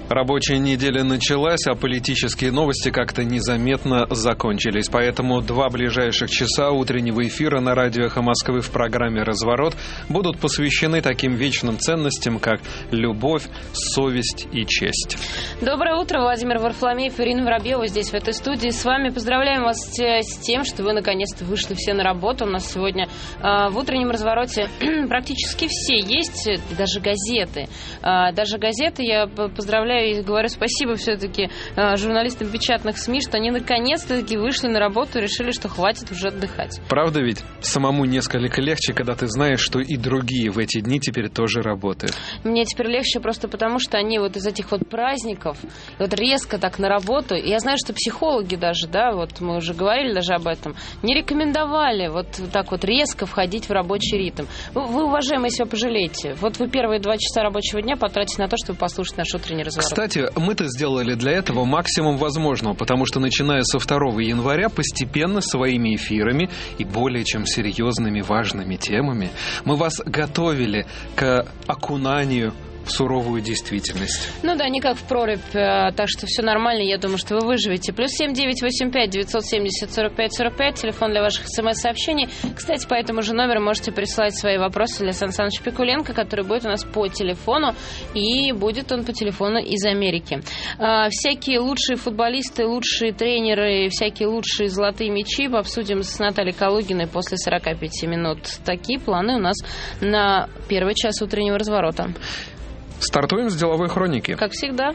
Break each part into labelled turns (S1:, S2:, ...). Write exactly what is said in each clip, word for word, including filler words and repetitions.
S1: Рабочая неделя началась, а политические новости как-то незаметно закончились. Поэтому два ближайших часа утреннего эфира на радио «Эхо Москвы» в программе «Разворот» будут посвящены таким вечным ценностям, как любовь, совесть и честь.
S2: Доброе утро, Владимир Варфоломеев, Ирина Воробьева здесь, в этой студии. С вами поздравляем вас с тем, что вы наконец-то вышли все на работу. У нас сегодня э, в утреннем развороте практически все есть, даже газеты. Э, даже газеты, я поздравляю и говорю спасибо все-таки э, журналистам печатных СМИ, что они наконец-таки вышли на работу и решили, что хватит уже отдыхать.
S1: Правда ведь? Самому несколько легче, когда ты знаешь, что и другие в эти дни теперь тоже работают.
S2: Мне теперь легче просто потому, что они вот из этих вот праздников вот резко так на работу. И я знаю, что психологи даже, да, вот мы уже говорили даже об этом, не рекомендовали вот так вот резко входить в рабочий ритм. Вы, вы уважаемые, себя пожалеете. Вот вы первые два часа рабочего дня потратите на то, чтобы послушать наш утренний разговор.
S1: Кстати, мы-то сделали для этого максимум возможного, потому что, начиная со второго января, постепенно своими эфирами и более чем серьезными, важными темами мы вас готовили к окунанию в суровую действительность.
S2: Ну да, не как в прорубь, так что все нормально, я думаю, что вы выживете. Плюс семь девять восемь пять девятьсот семьдесят сорок пять сорок пять, телефон для ваших смс-сообщений. Кстати, по этому же номеру можете присылать свои вопросы для Сан Саныча Пикуленко, который будет у нас по телефону, и будет он по телефону из Америки. А, всякие лучшие футболисты, лучшие тренеры, всякие лучшие золотые мячи обсудим с Натальей Калугиной после сорока пяти минут. Такие планы у нас на первый час утреннего разворота.
S1: Стартуем с деловой хроники.
S2: Как всегда.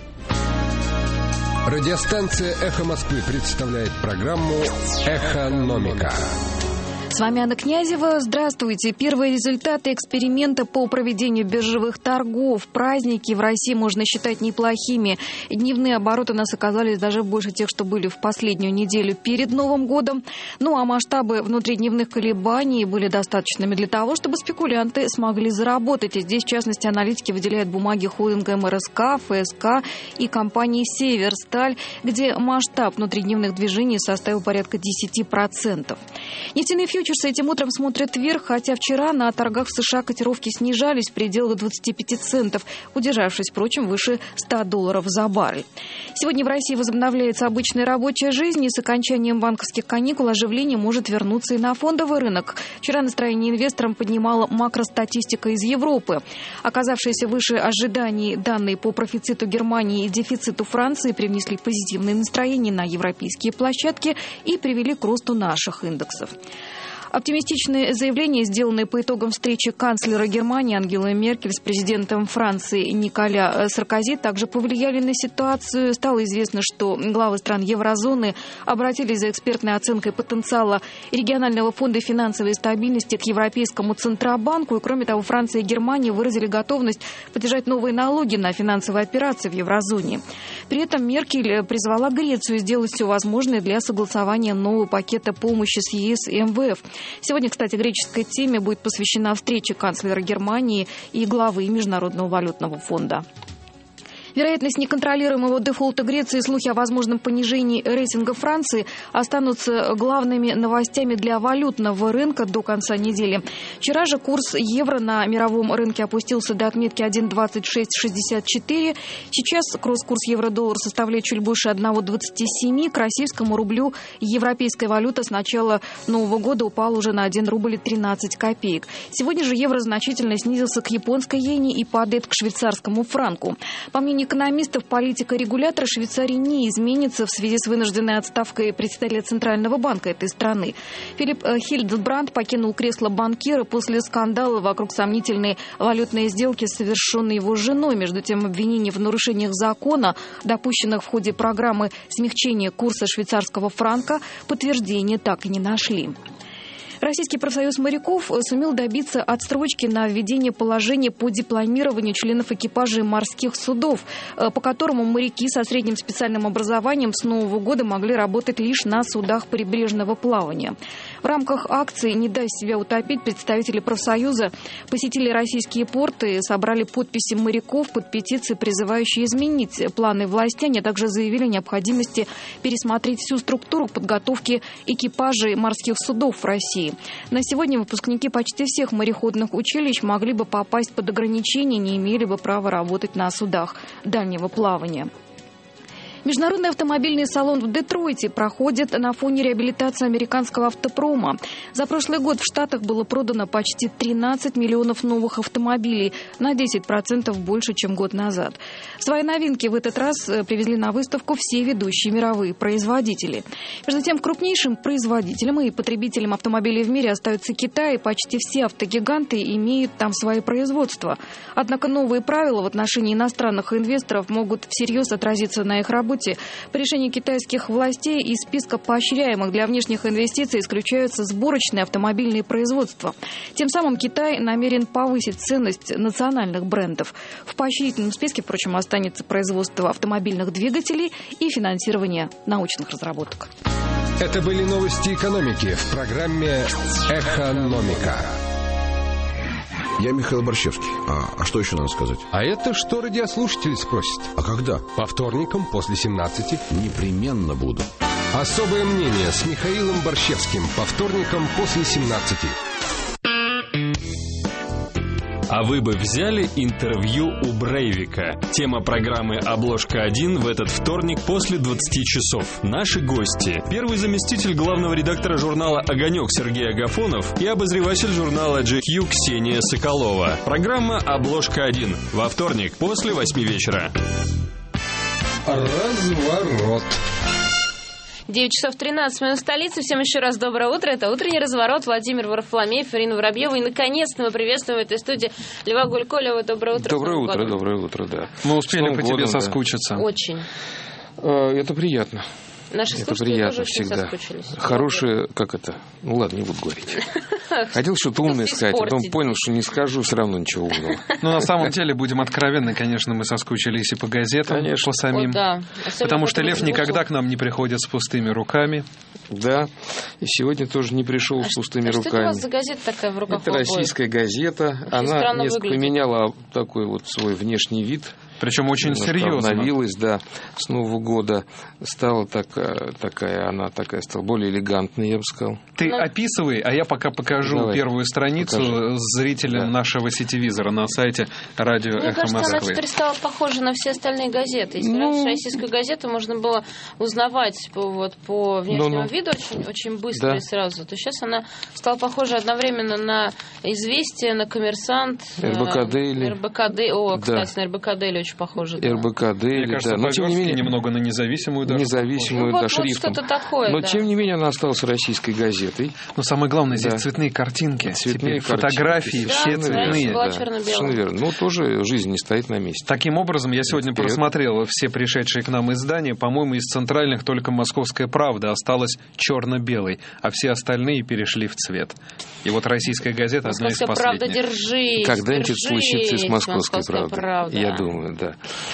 S3: Радиостанция «Эхо Москвы» представляет программу «Эхономика».
S4: С вами Анна Князева. Здравствуйте. Первые результаты эксперимента по проведению биржевых торгов. Праздники в России можно считать неплохими. Дневные обороты у нас оказались даже больше тех, что были в последнюю неделю перед Новым годом. Ну а масштабы внутридневных колебаний были достаточными для того, чтобы спекулянты смогли заработать. И здесь, в частности, аналитики выделяют бумаги холдинга эм эр эс ка, эф эс ка и компании «Северсталь», где масштаб внутридневных движений составил порядка десять процентов. Нефтяные фьючерсы этим утром смотрят вверх, хотя вчера на торгах в США котировки снижались в пределах двадцати пяти центов, удержавшись, впрочем, выше ста долларов за баррель. Сегодня в России возобновляется обычная рабочая жизнь, и с окончанием банковских каникул оживление может вернуться и на фондовый рынок. Вчера настроение инвесторам поднимала макростатистика из Европы. Оказавшиеся выше ожиданий данные по профициту Германии и дефициту Франции привнесли позитивное настроение на европейские площадки и привели к росту наших индексов. Оптимистичные заявления, сделанные по итогам встречи канцлера Германии Ангелы Меркель с президентом Франции Николя Саркози, также повлияли на ситуацию. Стало известно, что главы стран еврозоны обратились за экспертной оценкой потенциала регионального фонда финансовой стабильности к Европейскому Центробанку. И, кроме того, Франция и Германия выразили готовность поддержать новые налоги на финансовые операции в еврозоне. При этом Меркель призвала Грецию сделать все возможное для согласования нового пакета помощи с е эс и эм вэ эф. Сегодня, кстати, греческой теме будет посвящена встреча канцлера Германии и главы Международного валютного фонда. Вероятность неконтролируемого дефолта Греции и слухи о возможном понижении рейтинга Франции останутся главными новостями для валютного рынка до конца недели. Вчера же курс евро на мировом рынке опустился до отметки один двадцать шесть шестьдесят четыре. Сейчас кросс-курс евро-доллар составляет чуть больше один двадцать семь. К российскому рублю европейская валюта с начала Нового года упала уже на один рубль тринадцать копеек. Сегодня же евро значительно снизился к японской иене и падает к швейцарскому франку. По мнению экономистов, политика регулятора Швейцарии не изменится в связи с вынужденной отставкой председателя Центрального банка этой страны. Филипп Хильдебранд покинул кресло банкира после скандала вокруг сомнительной валютной сделки, совершенной его женой. Между тем, обвинений в нарушениях закона, допущенных в ходе программы смягчения курса швейцарского франка, подтверждения так и не нашли. Российский профсоюз моряков сумел добиться отсрочки на введение положения по дипломированию членов экипажей морских судов, по которому моряки со средним специальным образованием с Нового года могли работать лишь на судах прибрежного плавания. В рамках акции «Не дай себя утопить» представители профсоюза посетили российские порты и собрали подписи моряков под петицией, призывающие изменить планы властей, а также заявили о необходимости пересмотреть всю структуру подготовки экипажей морских судов в России. России. На сегодня выпускники почти всех мореходных училищ могли бы попасть под ограничения, не имели бы права работать на судах дальнего плавания. Международный автомобильный салон в Детройте проходит на фоне реабилитации американского автопрома. За прошлый год в Штатах было продано почти тринадцать миллионов новых автомобилей, на десять процентов больше, чем год назад. Свои новинки в этот раз привезли на выставку все ведущие мировые производители. Между тем, крупнейшим производителем и потребителем автомобилей в мире остается Китай, и почти все автогиганты имеют там свои производства. Однако новые правила в отношении иностранных инвесторов могут всерьез отразиться на их работе. По решению китайских властей из списка поощряемых для внешних инвестиций исключаются сборочные автомобильные производства. Тем самым Китай намерен повысить ценность национальных брендов. В поощрительном списке, впрочем, останется производство автомобильных двигателей и финансирование научных разработок.
S3: Это были новости экономики в программе «Экономика».
S5: Я Михаил Борщевский. А, а что еще надо сказать?
S3: А это что радиослушатели спросят?
S5: А когда?
S3: По вторникам после семнадцати.
S5: Непременно буду.
S3: Особое мнение с Михаилом Борщевским по вторникам после семнадцати.
S6: А вы бы взяли интервью у Брейвика? Тема программы «Обложка один» в этот вторник после двадцати часов. Наши гости. Первый заместитель главного редактора журнала «Огонек» Сергей Агафонов и обозреватель журнала джи кью Ксения Соколова. Программа «Обложка один» во вторник после восьми вечера.
S3: Разворот.
S2: девять часов тринадцать минут в столице. Всем еще раз доброе утро. Это «Утренний разворот». Владимир Варфоломеев, Ирина Воробьева. И, наконец-то, мы приветствуем в этой студии Льва Гулько. Лева, доброе утро.
S7: Доброе утро, доброе утро, да.
S1: Мы успели по тебе соскучиться.
S2: Очень.
S7: Это приятно.
S2: Наши
S7: это
S2: слушатели
S7: приятно
S2: тоже
S7: всегда.
S2: соскучились.
S7: Хорошее, как это? Ну ладно, не буду говорить. Хотел что-то умное сказать, а потом понял, что не скажу все равно ничего умного.
S1: Ну, на самом деле, будем откровенны, конечно, мы соскучились и по газетам, конечно. По самим.
S2: О, да.
S1: Потому что Лев никогда к нам не приходит с пустыми руками.
S7: Да, и сегодня тоже не пришел
S2: а
S7: с пустыми
S2: что,
S7: руками.
S2: А что это у вас за газета такая в руках?
S7: Это российская газета. Очень она несколько выглядит. Поменяла такой вот свой внешний вид.
S1: Причем очень серьезно.
S7: Обновилась, да, с Нового года. Стала такая, такая, она такая стала более элегантной, я бы сказал.
S1: Ты ну, описывай, а я пока покажу Давай, первую страницу покажи. Зрителям да. нашего сетевизора на сайте радио
S2: Мне
S1: «Эхо
S2: кажется,
S1: Москвы».
S2: Она теперь стала похожа на все остальные газеты. Если ну... раньше российскую газету можно было узнавать по, вот, по внешнему ну, ну. виду очень, очень быстро да. и сразу, то сейчас она стала похожа одновременно на «Известия», на «Коммерсант»,
S7: РБК Дейли.
S2: РБК Дейли. О, кстати, да. на РБК Дейли очень похоже. Да.
S7: РБК Дейли,
S1: Мне кажется,
S7: да. Но тем не менее
S1: немного на независимую даже.
S7: Независимую,
S2: ну,
S7: да,
S2: вот,
S7: шрифтом.
S2: Вот такое,
S7: Но
S2: да.
S7: тем не менее она осталась российской газетой.
S1: Но самое главное, здесь
S7: да.
S1: цветные картинки.
S7: Цветные
S1: Теперь
S7: картинки.
S1: Фотографии,
S2: да,
S1: все
S2: да,
S1: цветные.
S2: Да,
S7: совершенно верно. Но тоже жизнь не стоит на месте.
S1: Таким образом, я сегодня Вперед. просмотрел все пришедшие к нам издания. По-моему, из центральных только «Московская правда» осталась черно-белой, а все остальные перешли в цвет. И вот «Российская газета» одна из последних.
S2: «Правда», держись,
S7: Когда-нибудь это случится и с «Московской правдой». Правда. Я думаю, да.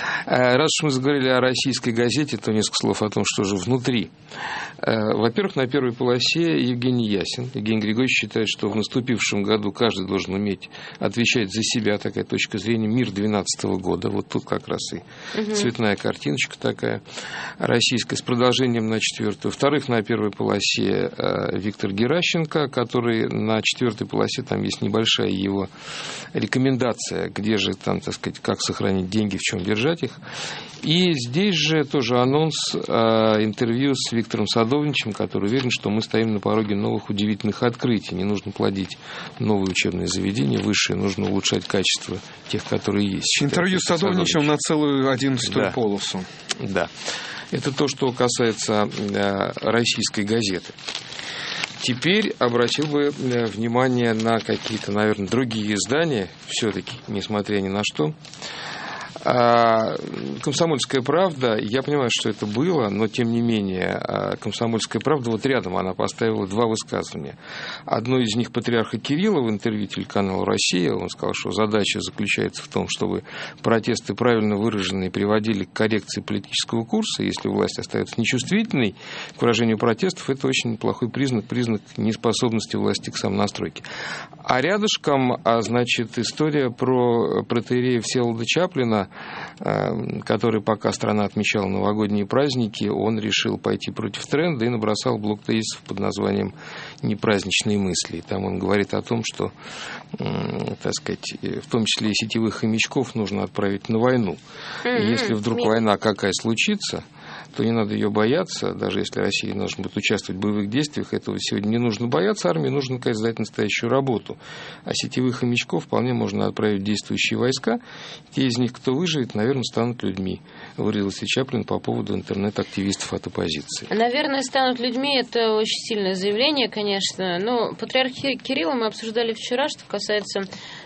S7: Раз уж мы заговорили о «Российской газете», то несколько слов о том, что же внутри. Во-первых, на первой полосе Евгений Ясин. Евгений Григорьевич считает, что в наступившем году каждый должен уметь отвечать за себя, такая точка зрения, мир двенадцатого года. Вот тут как раз и угу. цветная картиночка такая российская с продолжением на четвертую. Во-вторых, на первой полосе Виктор Геращенко, который на четвертой полосе, там есть небольшая его рекомендация, где же там, так сказать, как сохранить деньги, в чем держать их. И здесь же тоже анонс э, интервью с Виктором Садовничем, который уверен, что мы стоим на пороге новых удивительных открытий. Не нужно плодить новые учебные заведения высшие, нужно улучшать качество тех, которые есть.
S1: Интервью с Садовничем Садовнич. на целую одиннадцатую
S7: да.
S1: полосу.
S7: Да. Это то, что касается э, российской газеты. Теперь обратил бы внимание на какие-то, наверное, другие издания, все-таки, несмотря ни на что. «Комсомольская правда», я понимаю, что это было, но тем не менее, «Комсомольская правда», вот рядом она поставила два высказывания. Одно из них патриарха Кирилла в интервью телеканалу «Россия». Он сказал, что задача заключается в том, чтобы протесты, правильно выраженные, приводили к коррекции политического курса. Если власть остается нечувствительной к выражению протестов, это очень плохой признак, признак неспособности власти к самонастройке. А рядышком, значит, история про протоиерея Всеволода Чаплина, который, пока страна отмечала новогодние праздники, он решил пойти против тренда и набросал блок тезисов под названием «Непраздничные мысли». Там он говорит о том, что, так сказать, в том числе и сетевых хомячков нужно отправить на войну. И если вдруг война какая случится, то не надо ее бояться, даже если Россия должна будет участвовать в боевых действиях, этого сегодня не нужно бояться, армии нужно, конечно, сдать настоящую работу. А сетевых хомячков вполне можно отправить в действующие войска. Те из них, кто выживет, наверное, станут людьми, выразился Чаплин по поводу интернет-активистов от оппозиции.
S2: Наверное, станут людьми, это очень сильное заявление, конечно. Но патриарх Кирилла мы обсуждали вчера, что касается...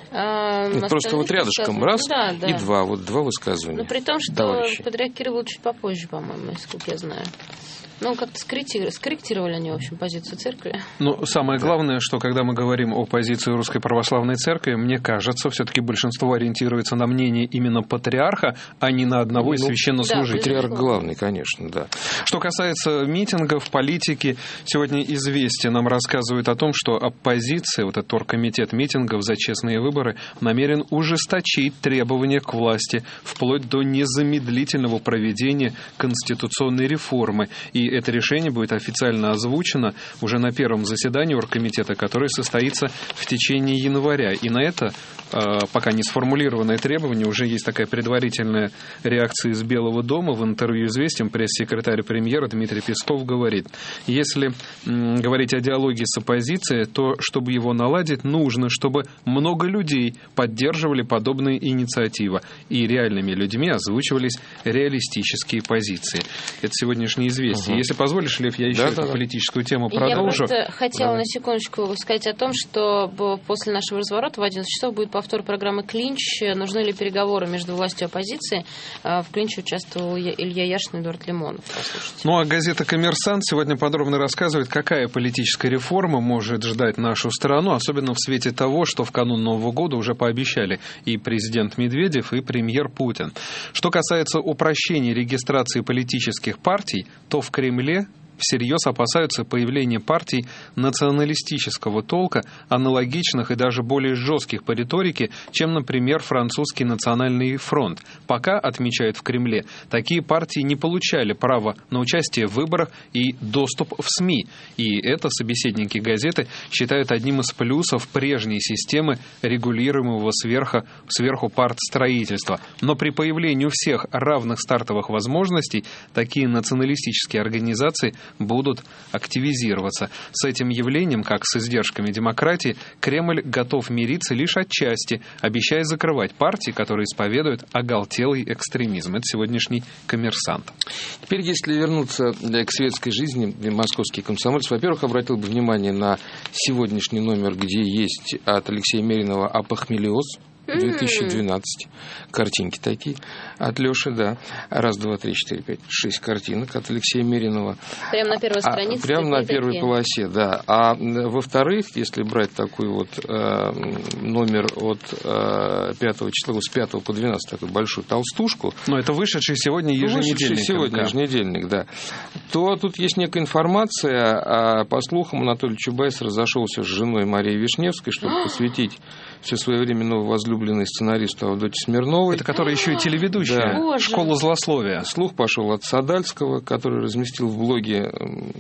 S7: Нет, просто вот рядышком раз да, да. и два, вот два высказывания.
S2: Но при том, что товарищи. Патриарх Кирилл был чуть попозже, по-моему, насколько я знаю. Ну, как-то скорректировали, скорректировали они, в общем, позицию церкви.
S1: Ну, самое главное, что когда мы говорим о позиции Русской Православной Церкви, мне кажется, все-таки большинство ориентируется на мнение именно патриарха, а не на одного из ну, священнослужителей.
S7: Да, патриарх главный, конечно, да.
S1: Что касается митингов, политики, сегодня «Известия» нам рассказывают о том, что оппозиция, вот этот оргкомитет митингов за честные выборы, намерен ужесточить требования к власти, вплоть до незамедлительного проведения конституционной реформы. И это решение будет официально озвучено уже на первом заседании оргкомитета, которое состоится в течение января. И на это, пока не сформулированное требование, уже есть такая предварительная реакция из Белого дома. В интервью «Известиям» пресс-секретарь премьера Дмитрий Песков говорит, если говорить о диалоге с оппозицией, то, чтобы его наладить, нужно, чтобы много людей поддерживали подобные инициативы. И реальными людьми озвучивались реалистические позиции. Это сегодняшнее «Известие». Если позволишь, Лев, я еще да, эту да, политическую тему продолжу.
S2: Я просто хотела Давай. на секундочку сказать о том, что после нашего разворота в одиннадцать часов будет повтор программы «Клинч». Нужны ли переговоры между властью и оппозицией? В «Клинче» участвовал Илья Яшин и Эдуард Лимонов. Послушайте.
S1: Ну, а газета «Коммерсант» сегодня подробно рассказывает, какая политическая реформа может ждать нашу страну, особенно в свете того, что в канун Нового года уже пообещали и президент Медведев, и премьер Путин. Что касается упрощения регистрации политических партий, то в Кремле всерьез опасаются появления партий националистического толка, аналогичных и даже более жестких по риторике, чем, например, французский национальный фронт. Пока, отмечают в Кремле, такие партии не получали права на участие в выборах и доступ в СМИ. И это собеседники газеты считают одним из плюсов прежней системы регулируемого сверху, сверху партстроительства. Но при появлении у всех равных стартовых возможностей такие националистические организации будут активизироваться. С этим явлением, как с издержками демократии, Кремль готов мириться лишь отчасти, обещая закрывать партии, которые исповедуют оголтелый экстремизм. Это сегодняшний «Коммерсант».
S7: Теперь, если вернуться к светской жизни, московский комсомолец, во-первых, обратил бы внимание на сегодняшний номер, где есть от Алексея Меринова «Апохмелиоз». две тысячи двенадцать. Картинки такие от Лёши, да. Раз, два, три, четыре, пять, шесть картинок от Алексея Меринова.
S2: Прямо на первой странице?
S7: А, прямо на первой такие. полосе, да. А во-вторых, если брать такой вот э, номер от э, пятого числа, с пятого по двенадцатое, такую большую толстушку.
S1: Но это вышедший сегодня еженедельник. Вышедший
S7: сегодня еженедельник, да. То тут есть некая информация. А, по слухам, Анатолий Чубайс разошелся с женой Марией Вишневской, чтобы посвятить все свое время нововозлюбленной сценаристу Авдотье Смирновой.
S1: Это которая еще и телеведущая. Да. «Школа злословия».
S7: Слух пошел от Садальского, который разместил в блоге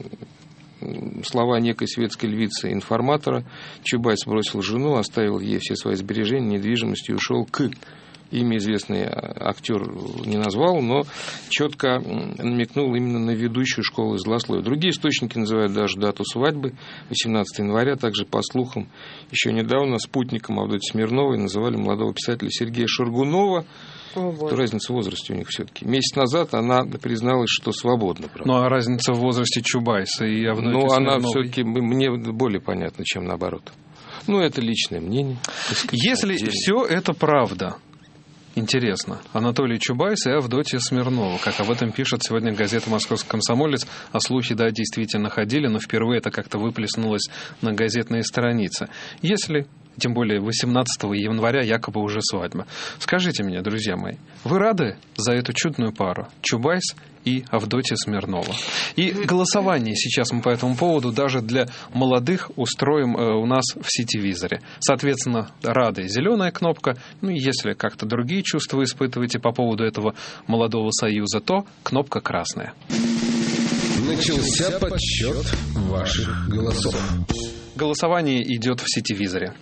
S7: слова некой светской львицы-информатора. Чубайс бросил жену, оставил ей все свои сбережения, недвижимость и ушел к... Имя известный актер не назвал, но четко намекнул именно на ведущую школы злословия. Другие источники называют даже дату свадьбы, восемнадцатого января. Также, по слухам, еще недавно спутником Авдотьи Смирновой называли молодого писателя Сергея Шаргунова. О, разница в возрасте у них все-таки. Месяц назад она призналась, что свободна. Правда.
S1: Ну, а разница в возрасте Чубайса и Авдотьи Смирновой?
S7: Ну, она все-таки мне более понятна, чем наоборот. Ну, это личное мнение.
S1: Если все это правда... Интересно. Анатолий Чубайс и Авдотья Смирнова, как об этом пишет сегодня газета «Московский комсомолец». А слухи, да, действительно ходили, но впервые это как-то выплеснулось на газетные страницы. Если Тем более восемнадцатого января якобы уже свадьба. Скажите мне, друзья мои, вы рады за эту чудную пару? Чубайс и Авдотья Смирнова. И голосование сейчас мы по этому поводу даже для молодых устроим э, у нас в сетевизоре. Соответственно, рады — зеленая кнопка. Ну и если как-то другие чувства испытываете по поводу этого молодого союза, то кнопка красная.
S3: Начался подсчет ваших голосов.
S1: Голосование идет в сетевизоре.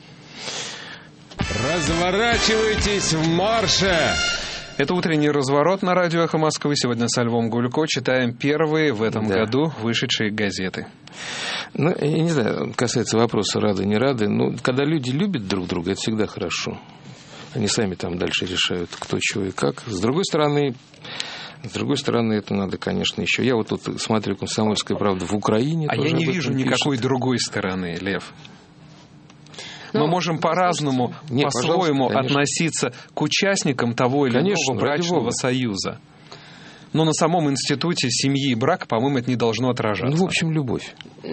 S3: Разворачивайтесь в марше!
S1: Это утренний разворот на радио «Эхо Москвы». Сегодня со Львом Гулько читаем первые в этом да. году вышедшие газеты.
S7: Ну, я не знаю, касается вопроса рады, не рады. Но когда люди любят друг друга, это всегда хорошо. Они сами там дальше решают, кто, чего и как. С другой стороны... С другой стороны, это надо, конечно, еще... Я вот тут смотрю «Комсомольская правда» в Украине.
S1: А я не вижу никакой пишет. другой стороны, Лев. Мы ну, можем по-разному, нет, по-своему относиться к участникам того или
S7: конечно,
S1: иного брачного союза. Но на самом институте семьи и брака, по-моему, это не должно отражаться.
S7: Ну, в общем, любовь.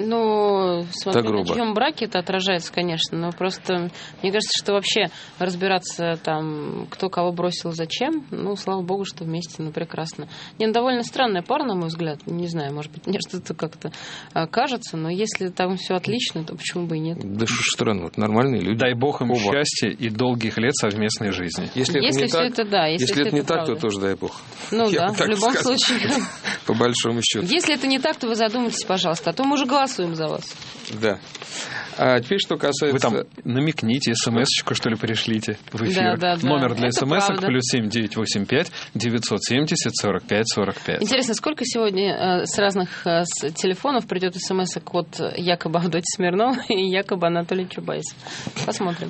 S2: Ну, смотря на чьем браке это отражается, конечно. Но просто, мне кажется, что вообще разбираться там, кто кого бросил, зачем, ну, слава богу, что вместе, ну, прекрасно. Не, ну, довольно странная пара, на мой взгляд. Не знаю, может быть, мне что-то как-то кажется, но если там все отлично, то почему бы и нет?
S7: Да что ж странно, вот нормальные люди.
S1: Дай бог им Оба. счастья и долгих лет совместной жизни.
S7: Если,
S2: если
S7: это, не
S2: все
S7: так,
S2: это да.
S7: Если, если это, это не правда. так, то тоже дай бог.
S2: Ну
S7: Я
S2: да, в любом
S7: сказал.
S2: случае.
S7: По большому счету.
S2: Если это не так, то вы задумайтесь, пожалуйста, а то мы уже голосуем за вас.
S7: Да. А теперь, что касается...
S1: Вы там намекните, смс-очку, что ли, пришлите в эфир.
S2: Да, да, да.
S1: Номер для
S2: это
S1: смс-ок плюс семь девятьсот восемьдесят пять девятьсот семьдесят сорок пять сорок пять.
S2: Интересно, сколько сегодня э, с разных э, с телефонов придет смс-ок от якобы Авдотьи Смирновой и якобы Анатолия Чубайса? Посмотрим.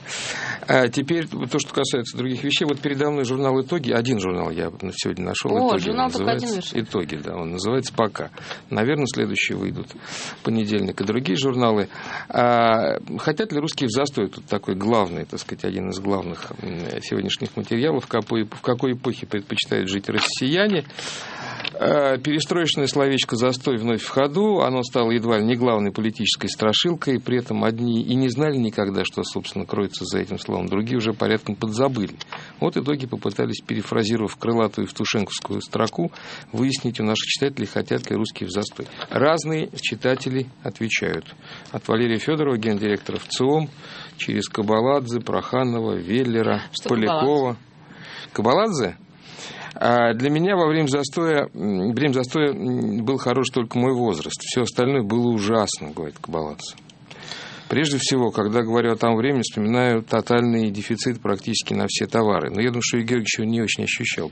S7: А теперь то, что касается других вещей. Вот передо мной журнал «Итоги». Один журнал я сегодня нашел.
S2: О,
S7: «Итоги».
S2: Журнал только один вышел.
S7: «Итоги», да. Он называется «Пока». Наверное, следующие выйдут в понедельник и другие журналы. А хотят ли русские в застой? Тут такой главный, так сказать, один из главных сегодняшних материалов. В какой, в какой эпохе предпочитают жить россияне? Перестроечное словечко «застой» вновь в ходу. Оно стало едва ли не главной политической страшилкой. При этом одни и не знали никогда, что, собственно, кроется за этим словом. Другие уже порядком подзабыли. Вот итоги попытались, перефразировав крылатую евтушенковскую строку, выяснить у наших читателей, хотят ли русские в застой. Разные читатели отвечают. От Валерия Федорова, гендиректора ВЦИОМ, через Кабаладзе, Проханова, Веллера, что Полякова. Кабаладзе? А для меня во время застоя, время застоя был хорош только мой возраст. Все остальное было ужасно, говорит Кабаладзе. Прежде всего, когда говорю о том времени, вспоминаю тотальный дефицит практически на все товары. Но я думаю, что Игорь Георгиевич его не очень ощущал.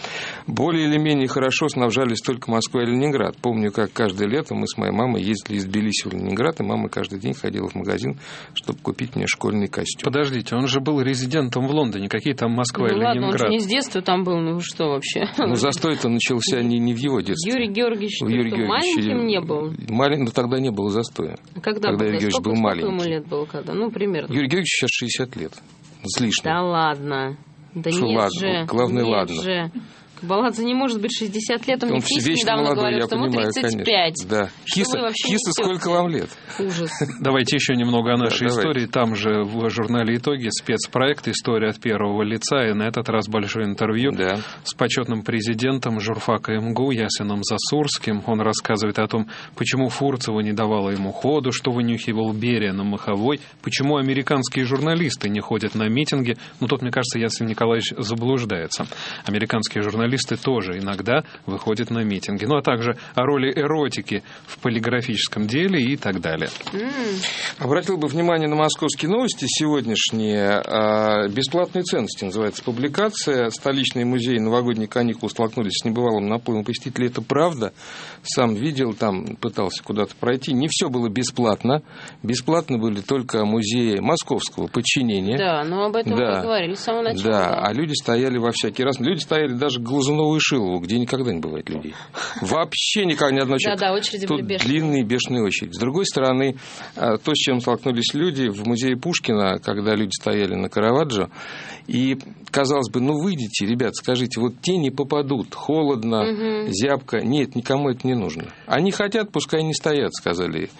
S7: Более или менее хорошо снабжались только Москва и Ленинград. Помню, как каждое лето мы с моей мамой ездили из Тбилиси в Ленинград, и мама каждый день ходила в магазин, чтобы купить мне школьный костюм.
S1: Подождите, он же был резидентом в Лондоне. Какие там Москва
S2: ну,
S1: и
S2: ладно,
S1: Ленинград?
S2: Он же не с детства там был, ну что вообще?
S7: Ну, застой-то начался не, не в его детстве.
S2: Юрий Георгиевич что,
S7: Юрий
S2: что
S7: Георгиевич
S2: маленьким не был?
S7: Малень... Ну, тогда не было застоя.
S2: Когда,
S7: когда
S2: Юрий
S7: Георгиевич
S2: сколько,
S7: был
S2: сколько
S7: маленький.
S2: ему лет было когда? Ну, примерно.
S7: Юрий Георгиевич сейчас шестьдесят лет. С лишним.
S2: Да ладно. Да
S7: что
S2: нет
S7: ладно?
S2: же.
S7: Главное,
S2: нет
S7: ладно.
S2: Же. Кабаладзе не может быть шестьдесят лет. Он, он мне Хис недавно
S7: молодой,
S2: говорил, что ему тридцать пять.
S7: Да. Хиса, Хиса сколько вам лет?
S2: Ужас.
S1: Давайте еще немного о нашей
S7: да,
S1: истории. Давайте. Там же в журнале «Итоги» спецпроект «История от первого лица». И на этот раз большое интервью
S7: да.
S1: с почетным президентом журфака МГУ Ясином Засурским. Он рассказывает о том, почему Фурцева не давала ему ходу, что вынюхивал Берия на Маховой, почему американские журналисты не ходят на митинги. Ну, тут, мне кажется, Ясин Николаевич заблуждается. Американские журналисты тоже иногда выходят на митинги. Ну, а также о роли эротики в полиграфическом деле и так далее.
S2: Mm.
S7: Обратил бы внимание на московские новости сегодняшние. «Бесплатные ценности» называется публикация. Столичные музеи новогодние каникулы столкнулись с небывалым наплывом посетителей. Это правда. Сам видел, там пытался куда-то пройти. Не все было бесплатно. Бесплатно были только музеи московского подчинения.
S2: Да, но об этом
S7: да.
S2: мы говорили с самого начала.
S7: Да, а люди стояли во всякий раз. Люди стояли даже к Глазунову и Шилову, где никогда не бывает людей. Вообще никогда ни одного человека.
S2: Да, да, очереди были бешеные.
S7: Тут длинные бешеные очереди. С другой стороны, то, с чем столкнулись люди в музее Пушкина, когда люди стояли на Караваджо, и, казалось бы, ну, выйдите, ребят, скажите, вот те не попадут, холодно, угу. зябко. Нет, никому это не нужно. Они хотят, пускай не стоят, сказали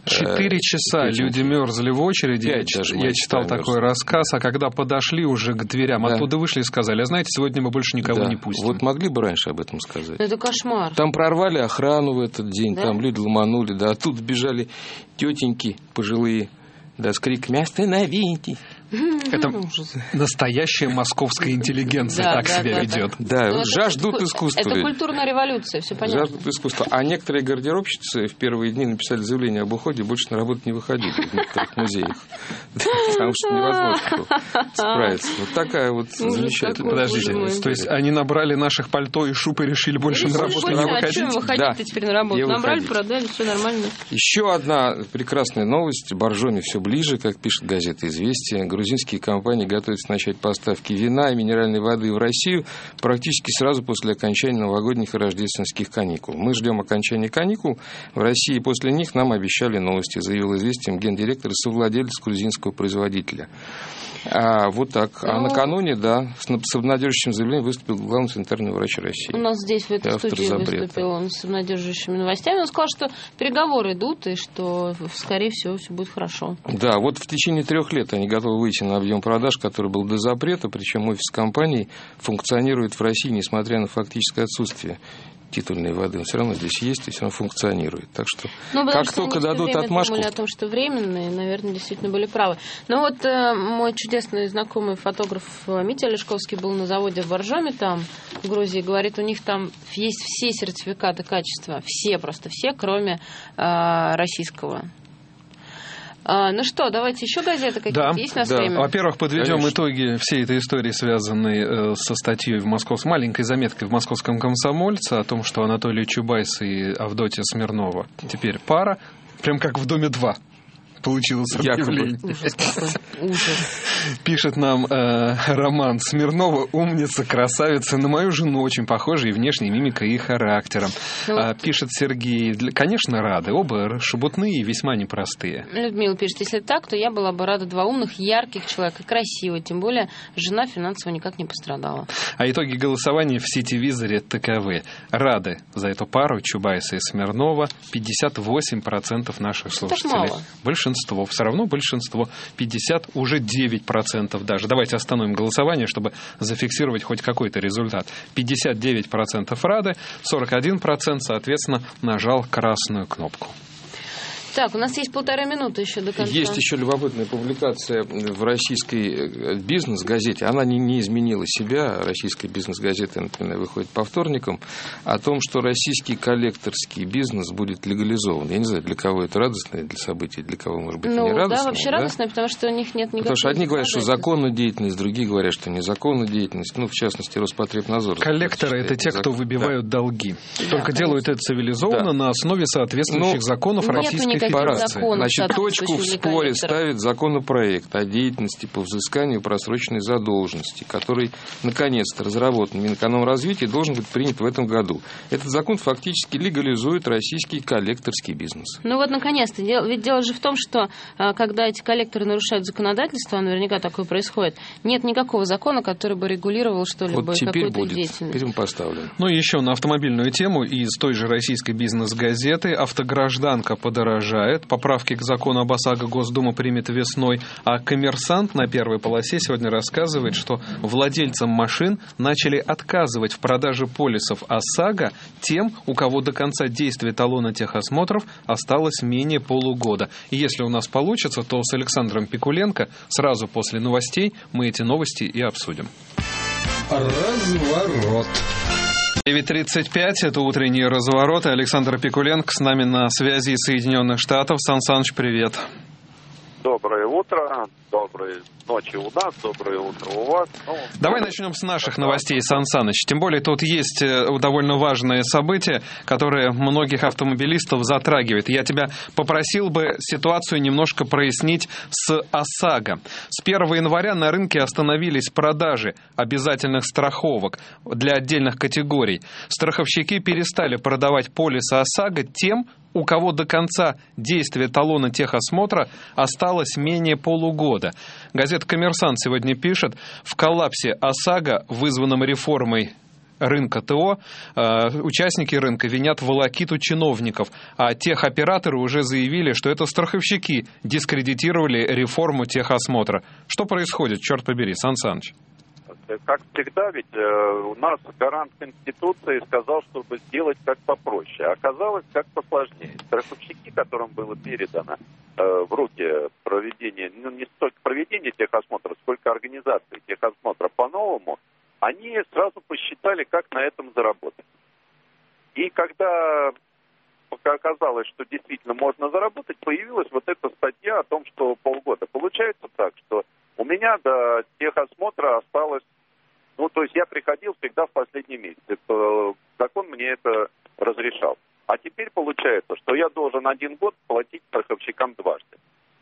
S1: Четыре часа люди мерзли в очереди. Я, я читал такой рассказ, а когда подошли уже к дверям, да. оттуда вышли и сказали, а знаете, сегодня мы больше никого да. не пустим.
S7: Вот могли бы раньше об этом сказать.
S2: Это кошмар.
S7: Там прорвали охрану в этот день, да? Там люди ломанули, да, а тут бежали тетеньки пожилые, да, с криками «Остановите!».
S1: Это настоящая московская интеллигенция
S2: да,
S1: так
S2: да,
S1: себя
S2: да,
S1: ведет.
S7: Да,
S2: да.
S7: жаждут
S2: это,
S7: искусства.
S2: Это культурная революция, все понятно.
S7: Жаждут искусства. А некоторые гардеробщицы в первые дни написали заявление об уходе, больше на работу не выходили в некоторых музеях. Потому что невозможно справиться. Вот такая вот замечательная.
S1: Подождите, то есть они набрали наших пальто и шуб и решили больше на работу не выходить?
S2: А что выходить-то теперь на работу? Набрали, продали, все нормально.
S7: Еще одна прекрасная новость. Боржоми все ближе, как пишет газета «Известия». Грузинские компании готовятся начать поставки вина и минеральной воды в Россию практически сразу после окончания новогодних и рождественских каникул. Мы ждем окончания каникул в России, и после них нам обещали новости, заявил «Известиям» гендиректор и совладелец грузинского производителя. А, вот так. А ну, накануне, да, с обнадеживающим заявлением выступил главный санитарный врач России.
S2: У нас здесь в этой студии выступил он с обнадеживающими новостями. Он сказал, что переговоры идут, и что, скорее всего, все будет хорошо.
S7: Да, вот в течение трех лет они готовы выйти на объем продаж, который был до запрета, причем офис компании функционирует в России, несмотря на фактическое отсутствие титульной воды, он все равно здесь есть и все равно функционирует. Так что,
S2: ну,
S7: как только дадут отмашку...
S2: думали о том, что временные, наверное, действительно были правы. Но вот э, мой чудесный знакомый фотограф Митя Олешковский был на заводе в Боржоми, там, в Грузии, говорит, у них там есть все сертификаты качества, все, просто все, кроме э, российского. А, ну что, давайте еще газеты какие-то
S1: да,
S2: есть на
S1: да.
S2: время?
S1: Во-первых, подведем
S7: Конечно.
S1: итоги всей этой истории, связанной э, со статьей в Москве, маленькой заметкой в «Московском комсомольце» о том, что Анатолий Чубайс и Авдотья Смирнова теперь пара, прям как в «Доме-два». Получилось объявление.
S2: Ужас какой. Ужас.
S1: Пишет нам э, Роман Смирнова, умница, красавица, на мою жену очень похожа и внешне, и мимика, и характером. Ну, а, пишет Сергей, конечно, рады, оба шебутные и весьма непростые.
S2: Людмила пишет, если так, то я была бы рада два умных, ярких человека, красивой, тем более жена финансово никак не пострадала.
S1: А итоги голосования в сетевизоре таковы. Рады за эту пару Чубайса и Смирнова пятьдесят восемь процентов наших слушателей. Большинство. Все равно большинство. пятьдесят, уже девять процентов даже. Давайте остановим голосование, чтобы зафиксировать хоть какой-то результат. пятьдесят девять процентов рады, сорок один процент, соответственно, нажал красную кнопку.
S2: Так, у нас есть полторы минуты еще до конца.
S7: Есть еще любопытная публикация в российской бизнес-газете. Она не, не изменила себя. Российская бизнес-газета, например, выходит по вторникам. О том, что российский коллекторский бизнес будет легализован. Я не знаю, для кого это радостно, для событий, для кого, может быть,
S2: ну,
S7: не радостно.
S2: Да, вообще
S7: да?
S2: радостно, потому что у них нет никакого...
S7: Потому что одни говорят, что законная деятельность, другие говорят, что незаконная деятельность. Ну, в частности, Роспотребнадзор.
S1: Коллекторы – это те, кто выбивают да. долги. Да, Только конечно. делают это цивилизованно да. на основе соответствующих ну, законов Российской
S7: Законов, Значит, точку в споре ставит законопроект о деятельности по взысканию просроченной задолженности, который, наконец-то, разработан Минэкономразвития и должен быть принят в этом году. Этот закон фактически легализует российский коллекторский бизнес.
S2: Ну вот, наконец-то. Ведь дело же в том, что когда эти коллекторы нарушают законодательство, а наверняка такое происходит, нет никакого закона, который бы регулировал что-либо,
S7: вот теперь
S2: какую-то
S7: будет.
S2: деятельность.
S7: Теперь мы поставлен.
S1: Ну и еще на автомобильную тему из той же российской бизнес-газеты. Автогражданка подорожает. Поправки к закону об ОСАГО Госдума примет весной. А «Коммерсант» на первой полосе сегодня рассказывает, что владельцам машин начали отказывать в продаже полисов ОСАГО тем, у кого до конца действия талона техосмотров осталось менее полугода. И если у нас получится, то с Александром Пикуленко сразу после новостей мы эти новости и обсудим.
S3: Разворот.
S1: девять тридцать пять, это утренний разворот. Александр Пикуленко с нами на связи из Соединенных Штатов. Сан Саныч, привет.
S8: Доброе утро, доброй ночи у нас, доброе утро у вас. Ну,
S1: Давай начнем с наших новостей, Сан Саныч. Тем более тут есть довольно важные события, которые многих автомобилистов затрагивают. Я тебя попросил бы ситуацию немножко прояснить с ОСАГО. С первого января на рынке остановились продажи обязательных страховок для отдельных категорий. Страховщики перестали продавать полисы ОСАГО тем, у кого до конца действия талона техосмотра осталось менее полугода. Газета «Коммерсант» сегодня пишет, в коллапсе ОСАГО, вызванном реформой рынка ТО. Участники рынка винят волокиту чиновников, а техоператоры уже заявили, что это страховщики дискредитировали реформу техосмотра. Что происходит, черт побери, Сан Саныч?
S8: Как всегда, ведь э, у нас гарант Конституции сказал, чтобы сделать как попроще, а оказалось как посложнее. Страховщики, которым было передано э, в руки проведение, ну не столько проведение техосмотра, сколько организации техосмотра по-новому, они сразу посчитали, как на этом заработать. И когда оказалось, что действительно можно заработать, появилась вот эта статья о том, что полгода. Получается так, что у меня до техосмотра осталось, ну, то есть я приходил всегда в последний месяц. Это, закон мне это разрешал. А теперь получается, что я должен один год платить страховщикам дважды.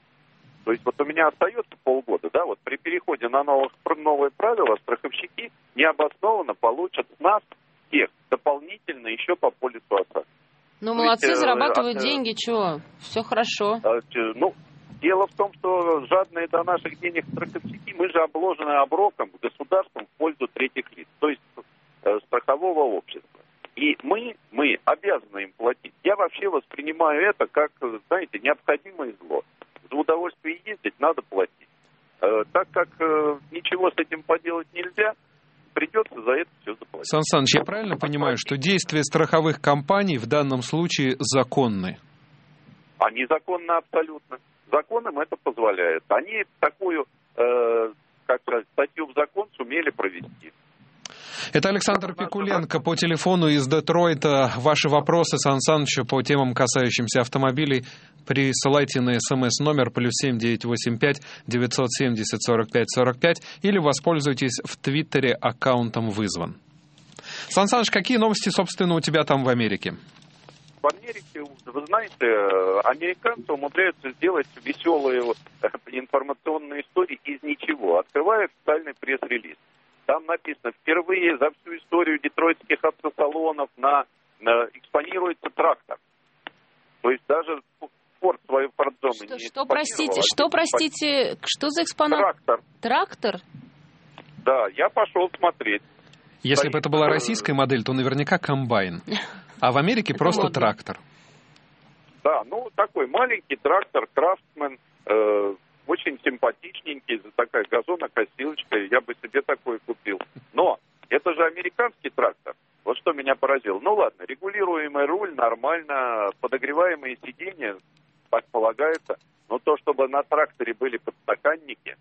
S8: То есть вот у меня остается полгода, да, вот при переходе на новых, новые правила страховщики необоснованно получат с нас всех дополнительно еще по полису ОСАГО.
S2: Ну, молодцы, есть, зарабатывают э, деньги, чего? Все хорошо.
S8: Э, ну, дело в том, что жадные до наших денег страховщики, мы же обложены оброком государством в пользу третьих лиц, то есть э, страхового общества. И мы, мы обязаны им платить. Я вообще воспринимаю это как, знаете, необходимое зло. За удовольствие ездить надо платить. Э, так как э, ничего с этим поделать нельзя, придется за это все заплатить.
S1: Сан Саныч, я правильно понимаю, что действия страховых компаний в данном случае законны?
S8: Они законны абсолютно. Закон им это позволяет. Они такую, э, как сказать, статью в закон сумели провести.
S1: Это Александр Пикуленко по телефону из Детройта. Ваши вопросы Сан Санычу по темам, касающимся автомобилей, присылайте на смс-номер плюс семь девятьсот восемьдесят пять девятьсот семьдесят сорок пять сорок пять или воспользуйтесь в Твиттере аккаунтом «Вызван». Сан Саныч, какие новости, собственно, у тебя там в Америке?
S8: В Америке, вы знаете, американцы умудряются сделать веселые информационные истории из ничего. Открывая официальный пресс-релиз. Там написано, впервые за всю историю детройтских автосалонов на, на, экспонируется трактор. То есть даже Форд свою форд-зону
S2: что,
S8: не
S2: что, простите, что, простите, что за экспонат?
S8: Трактор.
S2: Трактор?
S8: Да, я пошел смотреть.
S1: Если бы это была российская модель, то наверняка комбайн. А в Америке просто трактор.
S8: Да, ну такой маленький трактор, Крафтсмен, э, очень симпатичненький, такая газонокосилочка, я бы себе такой купил. Но это же американский трактор. Вот что меня поразило. Ну ладно, регулируемый руль, нормально, подогреваемые сиденья, так полагается. Но то, чтобы на тракторе были подстаканники...